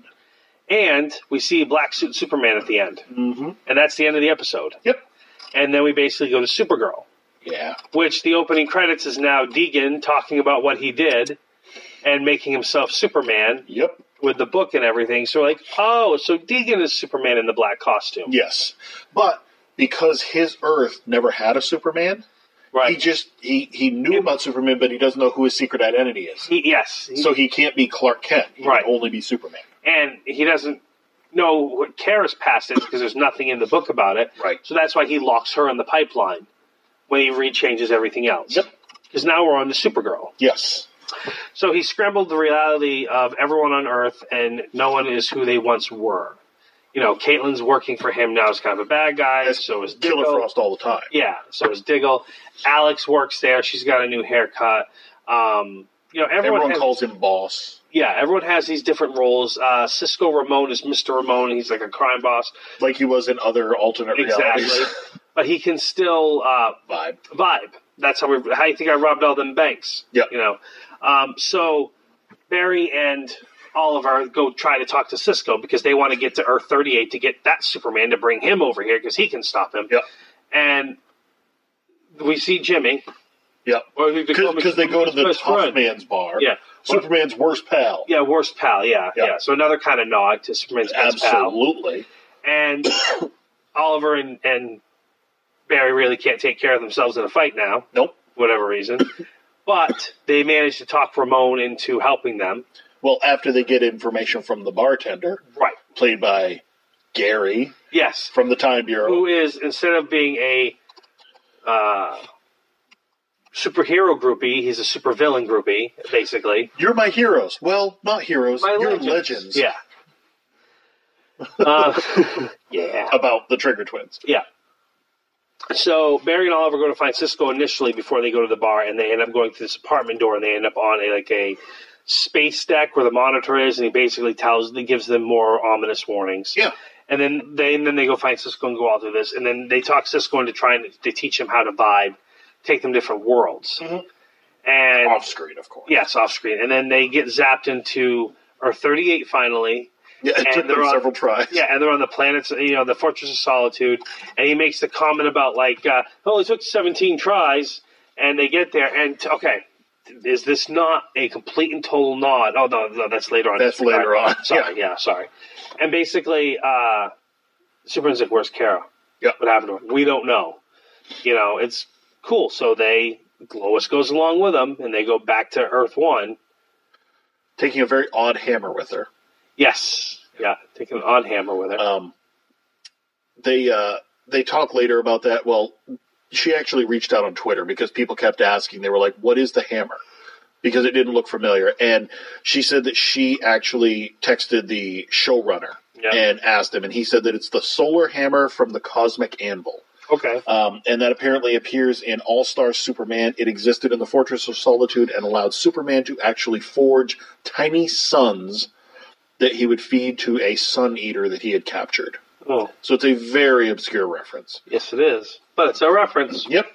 And we see Black Suit Superman at the end. Mm-hmm. And that's the end of the episode. Yep. And then we basically go to Supergirl, Yeah. which the opening credits is now Deegan talking about what he did and making himself Superman Yep. with the book and everything. So we're like, oh, so Deegan is Superman in the black costume. Yes. But because his Earth never had a Superman, Right. he just he, he knew about Superman, but he doesn't know who his secret identity is. He, yes. He- So he can't be Clark Kent. He Right. can only be Superman. and he doesn't know what Kara's past is because there's nothing in the book about it. Right. So that's why he locks her in the pipeline when he rechanges everything else. Yep. Because now we're on the Supergirl. Yes. So he scrambled the reality of everyone on Earth, and no one is who they once were. You know, Caitlin's working for him now as kind of a bad guy, That's so is Killer Diggle. Frost all the time. Yeah, so is Diggle. Alex works there. She's got a new haircut. Um, you know, everyone, Everyone has, calls him boss. yeah, everyone has these different roles. Uh, Cisco Ramon is Mister Ramon. He's like a crime boss. Like he was in other alternate Exactly. realities. But he can still uh, Vibe. vibe. That's how we. How you think I robbed all them banks? Yeah. You know. Um, so Barry and Oliver go try to talk to Cisco because they want to get to Earth thirty-eight to get that Superman to bring him over here because he can stop him. Yep. And we see Jimmy. Yep. Because they go to the Tough Man's bar. Yeah. Superman's worst pal. Yeah, worst pal, yeah. Yeah. yeah. So another kind of nod to Superman's best pal. Absolutely. And Oliver and, and Barry really can't take care of themselves in a fight now. Nope. Whatever reason. But they managed to talk Ramon into helping them. Well, after they get information from the bartender. Right. Played by Gary. Yes. From the Time Bureau. Who is, instead of being a uh, superhero groupie, he's a supervillain groupie, basically. You're my heroes. Well, not heroes. My You're legends. legends. Yeah. uh, yeah. About the Trigger Twins. Yeah. So Barry and Oliver go to find Cisco initially before they go to the bar, and they end up going through this apartment door, and they end up on a like a space deck where the monitor is, and he basically tells, he gives them more ominous warnings. Yeah. And then they and then they go find Cisco and go all through this, and then they talk Cisco into trying to, to teach him how to vibe, take them different worlds, mm-hmm. and off screen, of course. Yes, off screen, and then they get zapped into Earth thirty-eight finally. Yeah, it and took them on, several tries. Yeah, and they're on the planets, you know, the Fortress of Solitude, and he makes the comment about, like, uh, oh, it took seventeen tries, and they get there, and, t- okay, is this not a complete and total nod? Oh, no, no that's later on. That's later on. Sorry, yeah. yeah, sorry. And basically, uh, Superman's like, where's Kara? Yeah. What happened to her? We don't know. You know, it's cool. So they, Lois goes along with them, and they go back to Earth one. Taking a very odd hammer with her. Yes. Yeah, taking an odd hammer with her. Um, they uh, they talk later about that. Well, she actually reached out on Twitter because people kept asking. They were like, what is the hammer? Because it didn't look familiar. And she said that she actually texted the showrunner yeah. and asked him. And he said that it's the solar hammer from the Cosmic Anvil. Okay. Um, and that apparently appears in All-Star Superman. It existed in the Fortress of Solitude and allowed Superman to actually forge tiny suns that he would feed to a sun eater that he had captured. Oh. So it's a very obscure reference. Yes, it is. But it's a reference. Yep.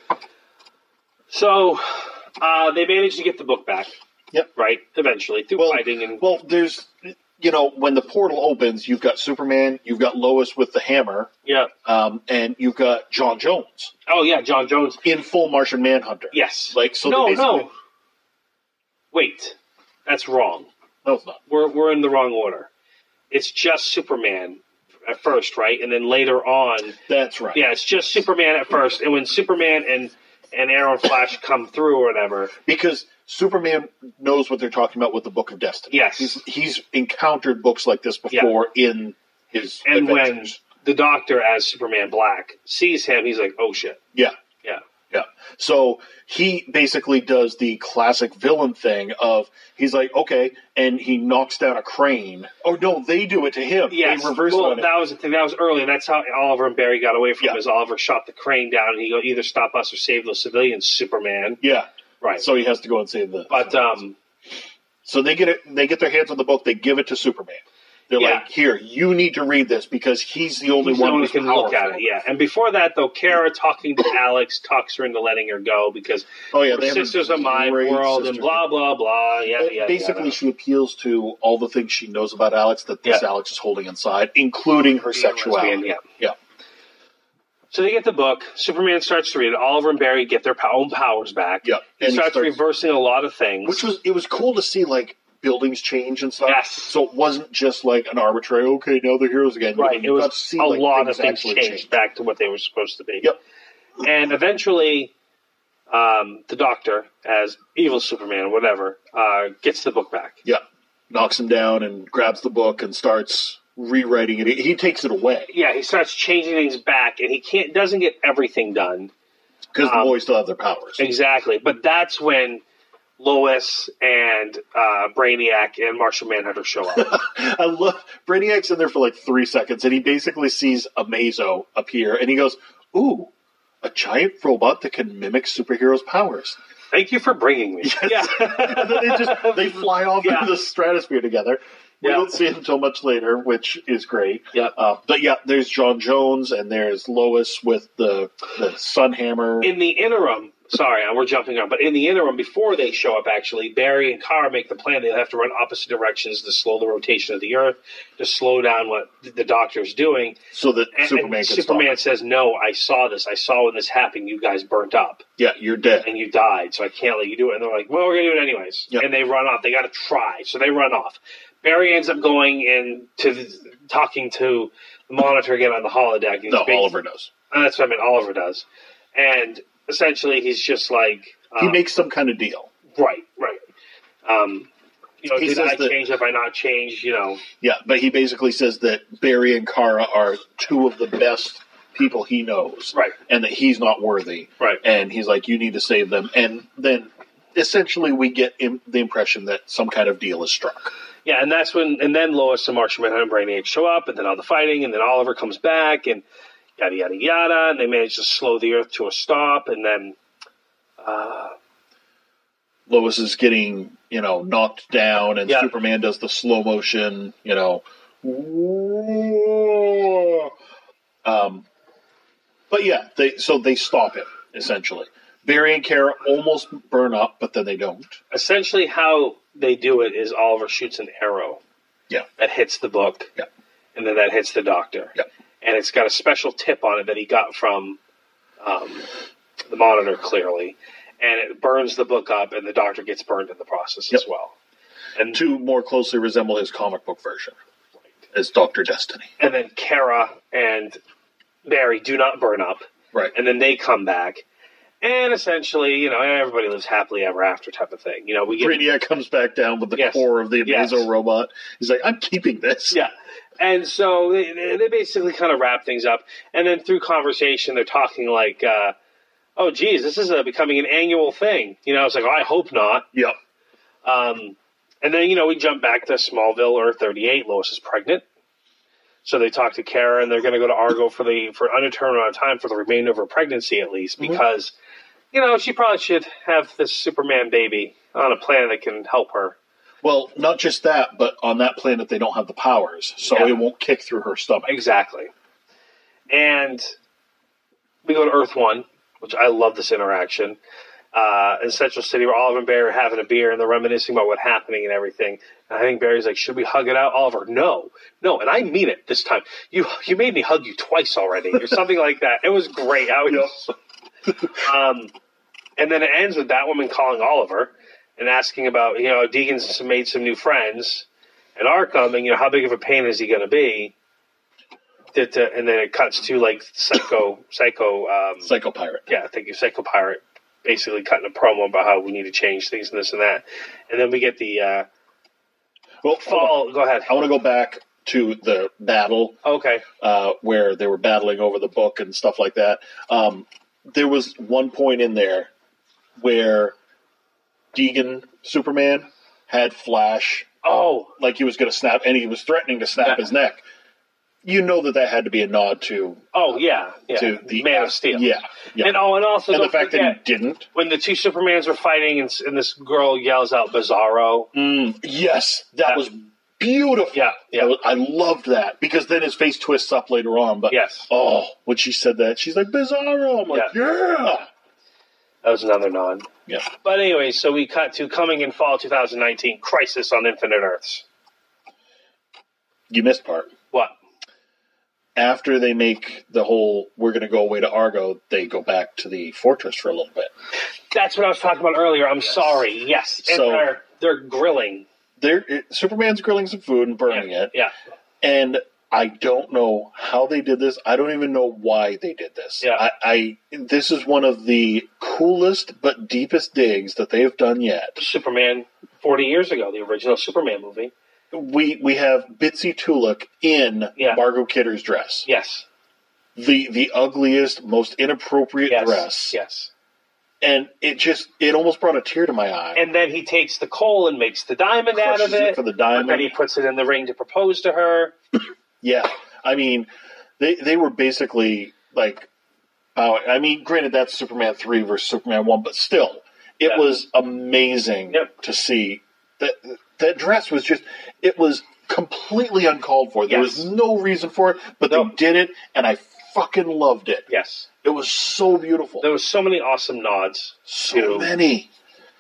So, uh, they managed to get the book back. Yep. Right? Eventually, through well, fighting and... Well, there's... You know, when the portal opens, you've got Superman, you've got Lois with the hammer, yeah, um, and you've got John Jones. Oh, yeah, John Jones. In full Martian Manhunter. Yes. Like, so no, basically... no. Wait. That's wrong. No, it's not. We're, we're in the wrong order. It's just Superman at first, right? And then later on... That's right. Yeah, it's just Superman at first. And when Superman and, and Arrow and Flash come through or whatever... Because... Superman knows what they're talking about with the Book of Destiny. Yes. He's, he's encountered books like this before yeah. in his and adventures. When the Doctor, as Superman Black, sees him, he's like, oh, shit. Yeah. Yeah. Yeah. So he basically does the classic villain thing of, he's like, okay, and he knocks down a crane. Oh, no, they do it to him. Yes. They reverse well, it on that him. was the thing. That was early. That's how Oliver and Barry got away from yeah. him, is Oliver shot the crane down, and he go, either stop us or save those civilians, Superman. Yeah. Right. So he has to go and save the. But um, so they get it. They get their hands on the book. They give it to Superman. They're yeah. like, "Here, you need to read this because he's the only he's one who who can powerful. look at it." Yeah. And before that, though, Kara talking to Alex talks her into letting her go because oh yeah, her they sisters are my world and blah blah blah. Yeah, yeah. Basically, yeah, she appeals to all the things she knows about Alex that this yeah. Alex is holding inside, including her Being sexuality. Yeah. Yeah. So they get the book. Superman starts to read it. Oliver and Barry get their own powers back. Yep. He and starts, he starts reversing a lot of things. Which was, it was cool to see, like, buildings change and stuff. Yes. So it wasn't just like an arbitrary, okay, now they're heroes again. Right. You It was got to see, a like, lot of things actually changed change. back to what they were supposed to be. Yep. And eventually, um, the Doctor, as evil Superman or whatever, uh, gets the book back. Yeah. Knocks him down and grabs the book and starts rewriting it. He takes it away. Yeah, he starts changing things back, and he can't doesn't get everything done. Because Um, the boys still have their powers. Exactly. But that's when Lois and uh, Brainiac and Martian Manhunter show up. I love Brainiac's in there for like three seconds, and he basically sees Amazo appear, and he goes, "Ooh, a giant robot that can mimic superheroes' powers." Thank you for bringing me. Yes. Yeah. And then they just they fly off Yeah. into the stratosphere together. We Yeah. don't see it until much later, which is great. Yeah. Uh, but yeah, there's John Jones and there's Lois with the the sun hammer. In the interim, Sorry, we're jumping on. But in the interim, before they show up, actually, Barry and Kara make the plan. They'll have to run opposite directions to slow the rotation of the Earth, to slow down what the Doctor's doing. So that and, Superman and can Superman stop. says, no, I saw this. I saw when this happened. You guys burnt up. Yeah, you're dead. And you died, so I can't let you do it. And they're like, well, we're going to do it anyways. Yep. And they run off. They got to try. So they run off. Barry ends up going and to the, talking to the Monitor again on the holodeck. No, Oliver does. And that's what I mean. Oliver does. And essentially, he's just like... Um, he makes some kind of deal. Right, right. Um, you know, He did says I that- change? Have I not changed? You know... Yeah, but he basically says that Barry and Kara are two of the best people he knows. Right. And that he's not worthy. Right. And he's like, you need to save them. And then, essentially, we get im- the impression that some kind of deal is struck. Yeah, and that's when... And then Lois and Martian Manhunter and Brainiac show up, and then all the fighting, and then Oliver comes back, and... yada, yada, yada, and they manage to slow the Earth to a stop, and then... Uh, Lois is getting, you know, knocked down, and Yeah. Superman does the slow motion, you know. Um, but yeah, they so they stop him, essentially. Barry and Kara almost burn up, but then they don't. essentially, how they do it is Oliver shoots an arrow Yeah. that hits the book, Yeah. and then that hits the Doctor. Yeah. And it's got a special tip on it that he got from um, the Monitor, clearly. And it burns the book up, and the Doctor gets burned in the process Yep. as well. And To more closely resemble his comic book version as Doctor Destiny. and then Kara and Barry do not burn up, Right. and then they come back. And essentially, you know, everybody lives happily ever after type of thing. You know, we get Brainiac comes back down with the Yes. core of the Yes. Amazo robot. He's like, I'm keeping this. Yeah. And so they, they basically kind of wrap things up. And then through conversation, they're talking like, uh, oh, geez, this is uh, becoming an annual thing. You know, it's like, oh, I hope not. Yep. Um, and then, you know, we jump back to Smallville, Earth thirty-eight. Lois is pregnant. So they talk to Kara, and they're going to go to Argo for the for undetermined amount of time for the remainder of her pregnancy, at least, because, you know, she probably should have this Superman baby on a planet that can help her. Well, not just that, but on that planet they don't have the powers, so Yeah. it won't kick through her stomach. Exactly. And we go to Earth One, which I love this interaction. Uh, in Central City, where Oliver and Barry are having a beer and they're reminiscing about what's happening and everything. And I think Barry's like, "Should we hug it out?" Oliver, "No, no," and I mean it this time. You you made me hug you twice already, or something like that. It was great. I was, um, and then it ends with that woman calling Oliver and asking about, you know, Deegan's made some new friends and are coming. You know, how big of a pain is he going to be? To, to, and then it cuts to like Psycho, Psycho, um, Psycho Pirate. yeah, thank you, Psycho Pirate, basically cutting a promo about how we need to change things and this and that. And then we get the uh, Well, fall. Go ahead. I want to go back to the battle Okay. uh, where they were battling over the book and stuff like that. Um, there was one point in there where Deegan, Superman, had Flash, Oh, like he was going to snap, and he was threatening to snap Yeah. his neck. You know that that had to be a nod to oh yeah, yeah. to the Man of Steel. Yeah, yeah. And oh, and also and the don't fact forget, that he didn't. when the two Supermans were fighting, and, and this girl yells out "Bizarro." Mm, yes, that Yeah. was beautiful. Yeah, yeah. That was- I loved that because then his face twists up later on. But Yes. oh, when she said that, she's like Bizarro. I'm like, yeah, That was another nod. yeah. But anyway, so we cut to coming in fall twenty nineteen, Crisis on Infinite Earths. You missed part. What? After they make the whole "we're going to go away to Argo," they go back to the fortress for a little bit. That's what I was talking about earlier. I'm sorry. Yes, and So- they're they're grilling. They're it, Superman's grilling some food and burning yeah. it, Yeah. and I don't know how they did this. I don't even know why they did this. Yeah. I, I this is one of the coolest but deepest digs that they've done yet. Superman forty years ago, the original Superman movie. We we have Bitsy Tulloch in Yeah. Margot Kidder's dress. Yes. The the ugliest, most inappropriate Yes. dress. Yes. And it just it almost brought a tear to my eye. And then he takes the coal and makes the diamond out Crushes of it it. for the But diamond. then he puts it in the ring to propose to her. Yeah. I mean, they they were basically like bowing. I mean, granted that's Superman three versus Superman one, but still, it Yeah. was amazing Yep. to see that that dress was just it was completely uncalled for. There Yes. was no reason for it, but No. they did it, and I fucking loved it. Yes. It was so beautiful. There was so many awesome nods. So to... many.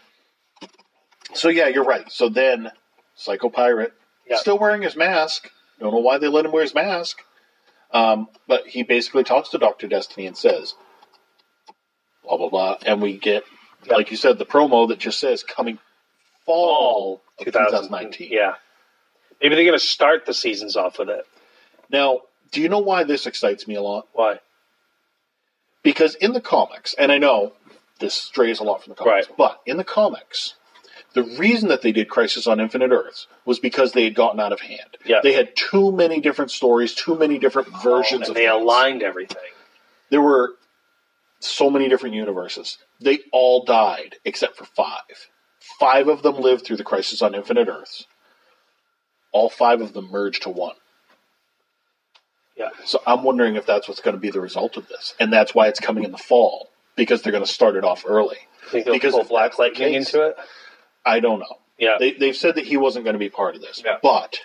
So yeah, you're right. So then, Psycho Pirate, Yep. still wearing his mask. Don't know why they let him wear his mask. Um, but he basically talks to Doctor Destiny and says, blah, blah, blah. And we get, Yep. like you said, the promo that just says coming fall of twenty nineteen. Yeah. Maybe they're going to start the seasons off with it. Now, do you know why this excites me a lot? Why? Because in the comics, and I know this strays a lot from the comics, Right. but in the comics, the reason that they did Crisis on Infinite Earths was because they had gotten out of hand. Yeah. They had too many different stories, too many different versions and of they things. aligned everything. There were so many different universes. They all died except for five. Five of them lived through the Crisis on Infinite Earths. All five of them merged to one. Yeah. So I'm wondering if that's what's going to be the result of this. And that's why it's coming in the fall, because they're going to start it off early. Think they'll Because pull if Black that's the Lightning case- into it? I don't know. Yeah. They, they've said that he wasn't going to be part of this. Yeah. But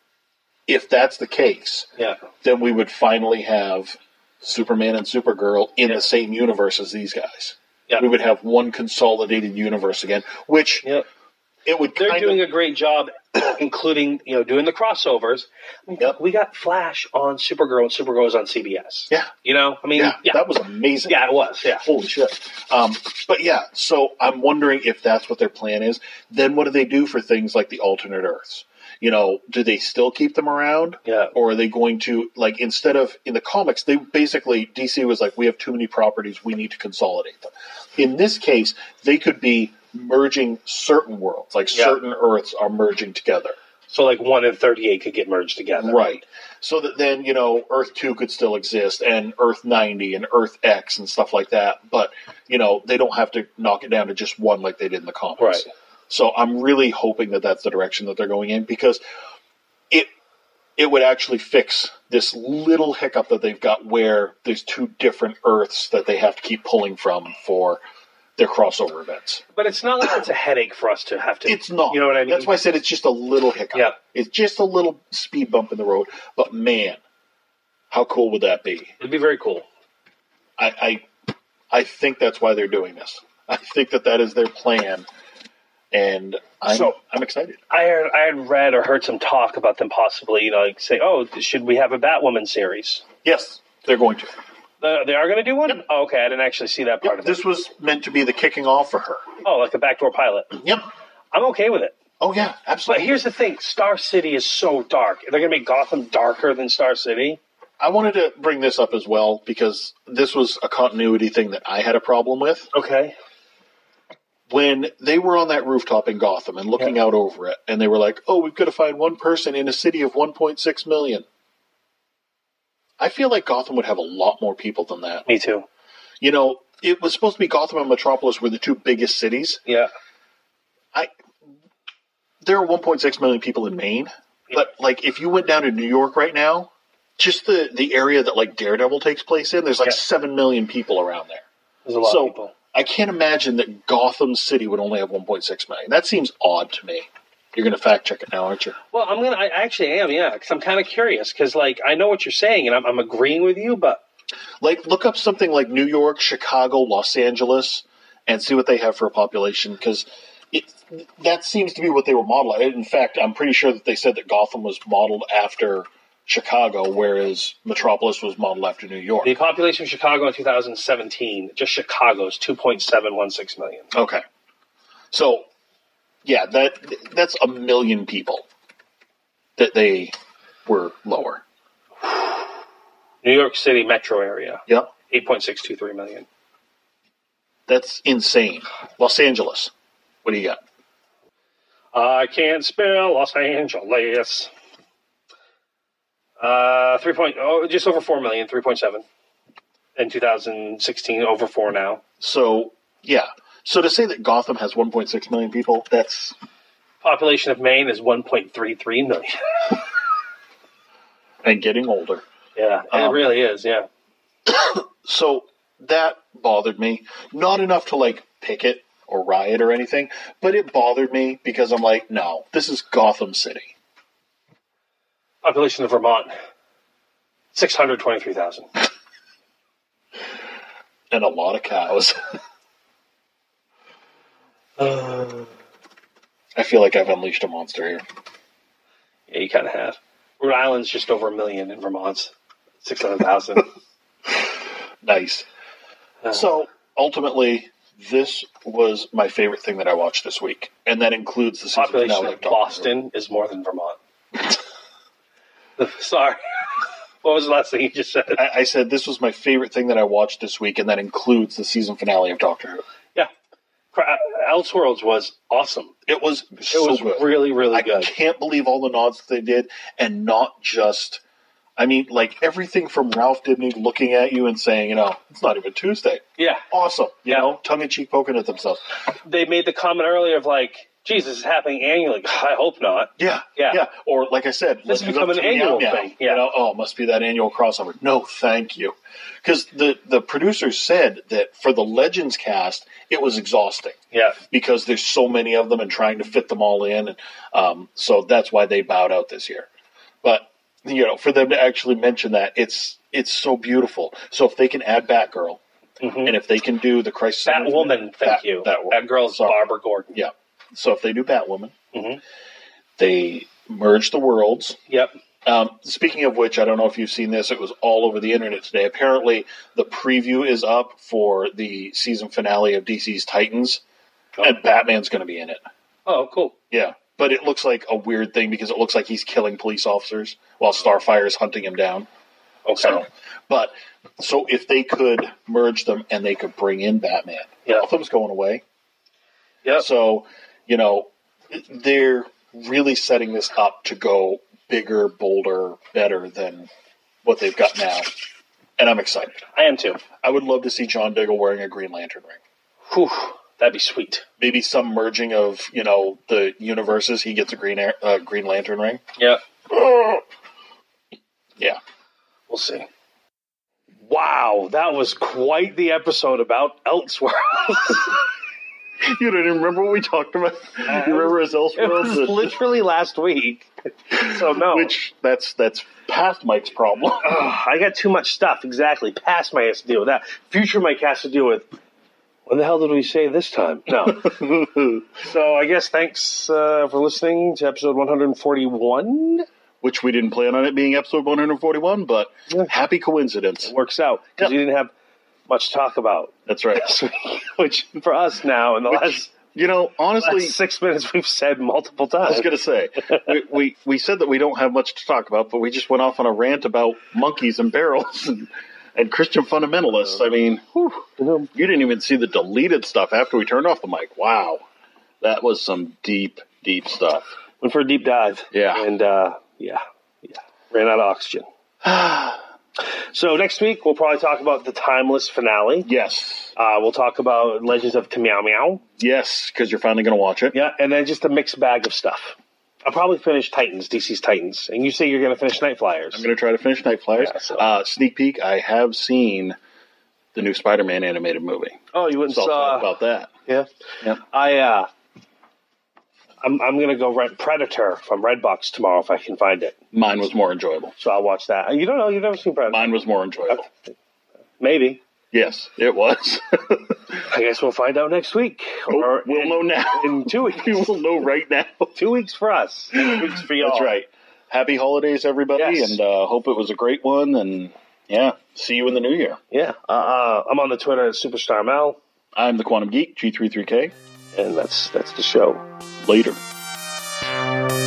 if that's the case, Yeah. then we would finally have Superman and Supergirl in Yeah. the same universe as these guys. Yeah. We would have one consolidated universe again, which Yep. it would They're kind doing of... a great job, including, you know, doing the crossovers. Yep. We got Flash on Supergirl, and Supergirl's on C B S. Yeah. You know, I mean, Yeah, yeah, that was amazing. yeah, it was, yeah. Holy shit. Um, but yeah, so I'm wondering if that's what their plan is. Then what do they do for things like the alternate Earths? You know, do they still keep them around? Yeah. Or are they going to, like, instead of, in the comics, they basically, D C was like, we have too many properties, we need to consolidate them. In this case, they could be merging certain worlds, like Yeah. certain Earths are merging together. So, like, one and thirty-eight could get merged together. Right. So that then, you know, Earth two could still exist, and Earth ninety, and Earth X, and stuff like that. But, you know, they don't have to knock it down to just one like they did in the comics. Right. So I'm really hoping that that's the direction that they're going in, because it it would actually fix this little hiccup that they've got where there's two different Earths that they have to keep pulling from for their crossover events. But it's not like it's a headache for us to have to. It's not. You know what I mean? That's why I said it's just a little hiccup. Yeah. It's just a little speed bump in the road. But man, how cool would that be? It'd be very cool. I, I, I think that's why they're doing this. I think that that is their plan, and I'm, So- I'm excited. I had, I had read or heard some talk about them possibly, you know, like say, oh, should we have a Batwoman series? Yes, they're going to. Uh, they are going to do one? Yep. Oh, okay, I didn't actually see that part Yep, of this it. was meant to be the kicking off for her. Oh, like a backdoor pilot. Yep. I'm okay with it. Oh yeah, But absolutely. here's the thing: Star City is so dark. They're going to make Gotham darker than Star City. I wanted to bring this up as well because this was a continuity thing that I had a problem with. Okay. When they were on that rooftop in Gotham and looking out over it, and they were like, oh, we've got to find one person in a city of one point six million. I feel like Gotham would have a lot more people than that. Me too. You know, it was supposed to be Gotham and Metropolis were the two biggest cities. Yeah. I There are one point six million people in Maine, but, like, if you went down to New York right now, just the, the area that, like, Daredevil takes place in, there's, like, Yeah. seven million people around there. There's a lot so, of people. I can't imagine that Gotham City would only have one point six million. That seems odd to me. You're going to fact check it now, aren't you? Well, I'm gonna. I actually am, yeah, because I'm kind of curious. Because, like, I know what you're saying, and I'm, I'm agreeing with you, but Like, look up something like New York, Chicago, Los Angeles, and see what they have for a population, because it that seems to be what they were modeled. In fact, I'm pretty sure that they said that Gotham was modeled after Chicago, whereas Metropolis was modeled after New York. the population of Chicago in two thousand seventeen, just Chicago, is two point seven one six million. Okay. So, yeah, that that's a million people that they were lower. New York City metro area, Yep. eight point six two three million. That's insane. Los Angeles. What do you got? I can't spell Los Angeles. Uh, three point oh, just over four million, three point seven. In two thousand sixteen, over four now. So, yeah. So to say that Gotham has one point six million people, that's... Population of Maine is one point three three million. And getting older. Yeah, it Um, really is, yeah. So that bothered me. Not enough to, like, picket or riot or anything, but it bothered me because I'm like, no, this is Gotham City. Population of Vermont, six hundred twenty-three thousand. And a lot of cows. Uh, I feel like I've unleashed a monster here. yeah, you kind of have. Rhode Island's just over a million in Vermont's six hundred thousand. Nice. Uh, So, ultimately, this was my favorite thing that I watched this week. And that includes the season population finale of Doctor Who. Boston is more than Vermont. Sorry. What was the last thing you just said? I, I said this was my favorite thing that I watched this week, and that includes the season finale of Doctor Who. Yeah. Cra- Elseworlds was awesome. It was It so was good. really, really I good. can't believe all the nods that they did, and not just, I mean, like everything from Ralph Dibny looking at you and saying, you know, it's not even Tuesday. Yeah. Awesome. You Yeah. know, tongue-in-cheek poking at themselves. They made the comment earlier of like, geez, this is happening annually. I hope not. Yeah. Yeah. Yeah. Or, like I said, This let's has live become up an to annual Meow Meow. thing. Yeah. You know, oh, it must be that annual crossover. No, thank you. Because the, the producers said that for the Legends cast, it was exhausting. Yeah. Because there's so many of them and trying to fit them all in. And um, so that's why they bowed out this year. But, you know, for them to actually mention that, it's it's so beautiful. So if they can add Batgirl, Mm-hmm. and if they can do the Crisis on Infinite- Batwoman, thank Bat- you. Batwoman. That girl's Sorry. Barbara Gordon. Yeah. So if they do Batwoman, Mhm. they merge the worlds. Yep. Um, speaking of which, I don't know if you've seen this. It was all over the internet today. Apparently, the preview is up for the season finale of D C's Titans, Oh. and Batman's going to be in it. Oh, cool. Yeah, but it looks like a weird thing because it looks like he's killing police officers while Starfire is hunting him down. Okay. So, but so if they could merge them and they could bring in Batman, Yeah. Gotham's going away. Yep. So, you know, they're really setting this up to go bigger, bolder, better than what they've got now. And I'm excited. I am too. I would love to see John Diggle wearing a Green Lantern ring. Whew. That'd be sweet. Maybe some merging of, you know, the universes. He gets a Green Air, uh, Green Lantern ring. Yep. Yeah. We'll see. Wow, that was quite the episode about Elseworlds. You don't even remember what we talked about? You remember his It Elseworlds? was literally last week. So no. Which, that's, that's past Mike's problem. Ugh, I got too much stuff. Exactly. Past Mike has to deal with that. Future Mike has to deal with, when the hell did we say this time? No. So I guess thanks uh, for listening to episode one forty-one. Which we didn't plan on it being episode one forty-one, but Yeah. happy coincidence. It works out because Yep. you didn't have much to talk about That's right. this week, which for us now in the Which, last, you know, honestly, last six minutes we've said multiple I times. was going to say, we, we, we said that we don't have much to talk about, but we just went off on a rant about monkeys and barrels and, and Christian fundamentalists. I mean, whew, you didn't even see the deleted stuff after we turned off the mic. Wow. That was some deep, deep stuff. Went for a deep dive. Yeah. And, uh, yeah, yeah. Ran out of oxygen. So next week, we'll probably talk about the Timeless finale. Yes. Uh, we'll talk about Legends of Meow Meow. Yes, because you're finally going to watch it. Yeah, and then just a mixed bag of stuff. I'll probably finish Titans, D C's Titans. And you say you're going to finish Night Flyers. I'm going to try to finish Night Flyers. Yeah, so- uh, sneak peek, I have seen the new Spider-Man animated movie. Oh, you wouldn't So I'll saw... talk about that. Yeah. Yep. I, uh... I'm, I'm going to go rent Predator from Redbox tomorrow if I can find it. Mine was more enjoyable. So I'll watch that. You don't know. You've never seen Predator. Mine was more enjoyable. Maybe. Yes, it was. I guess we'll find out next week. Oh, we'll in, know now. In two weeks. We will know right now. Two weeks for us. Two weeks for y'all. That's right. Happy holidays, everybody, Yes. and uh, hope it was a great one. And yeah, see you in the new year. Yeah. Uh, uh, I'm on the Twitter at Superstar Mel, I'm the Quantum Geek, G thirty-three K. and that's that's the show. Later.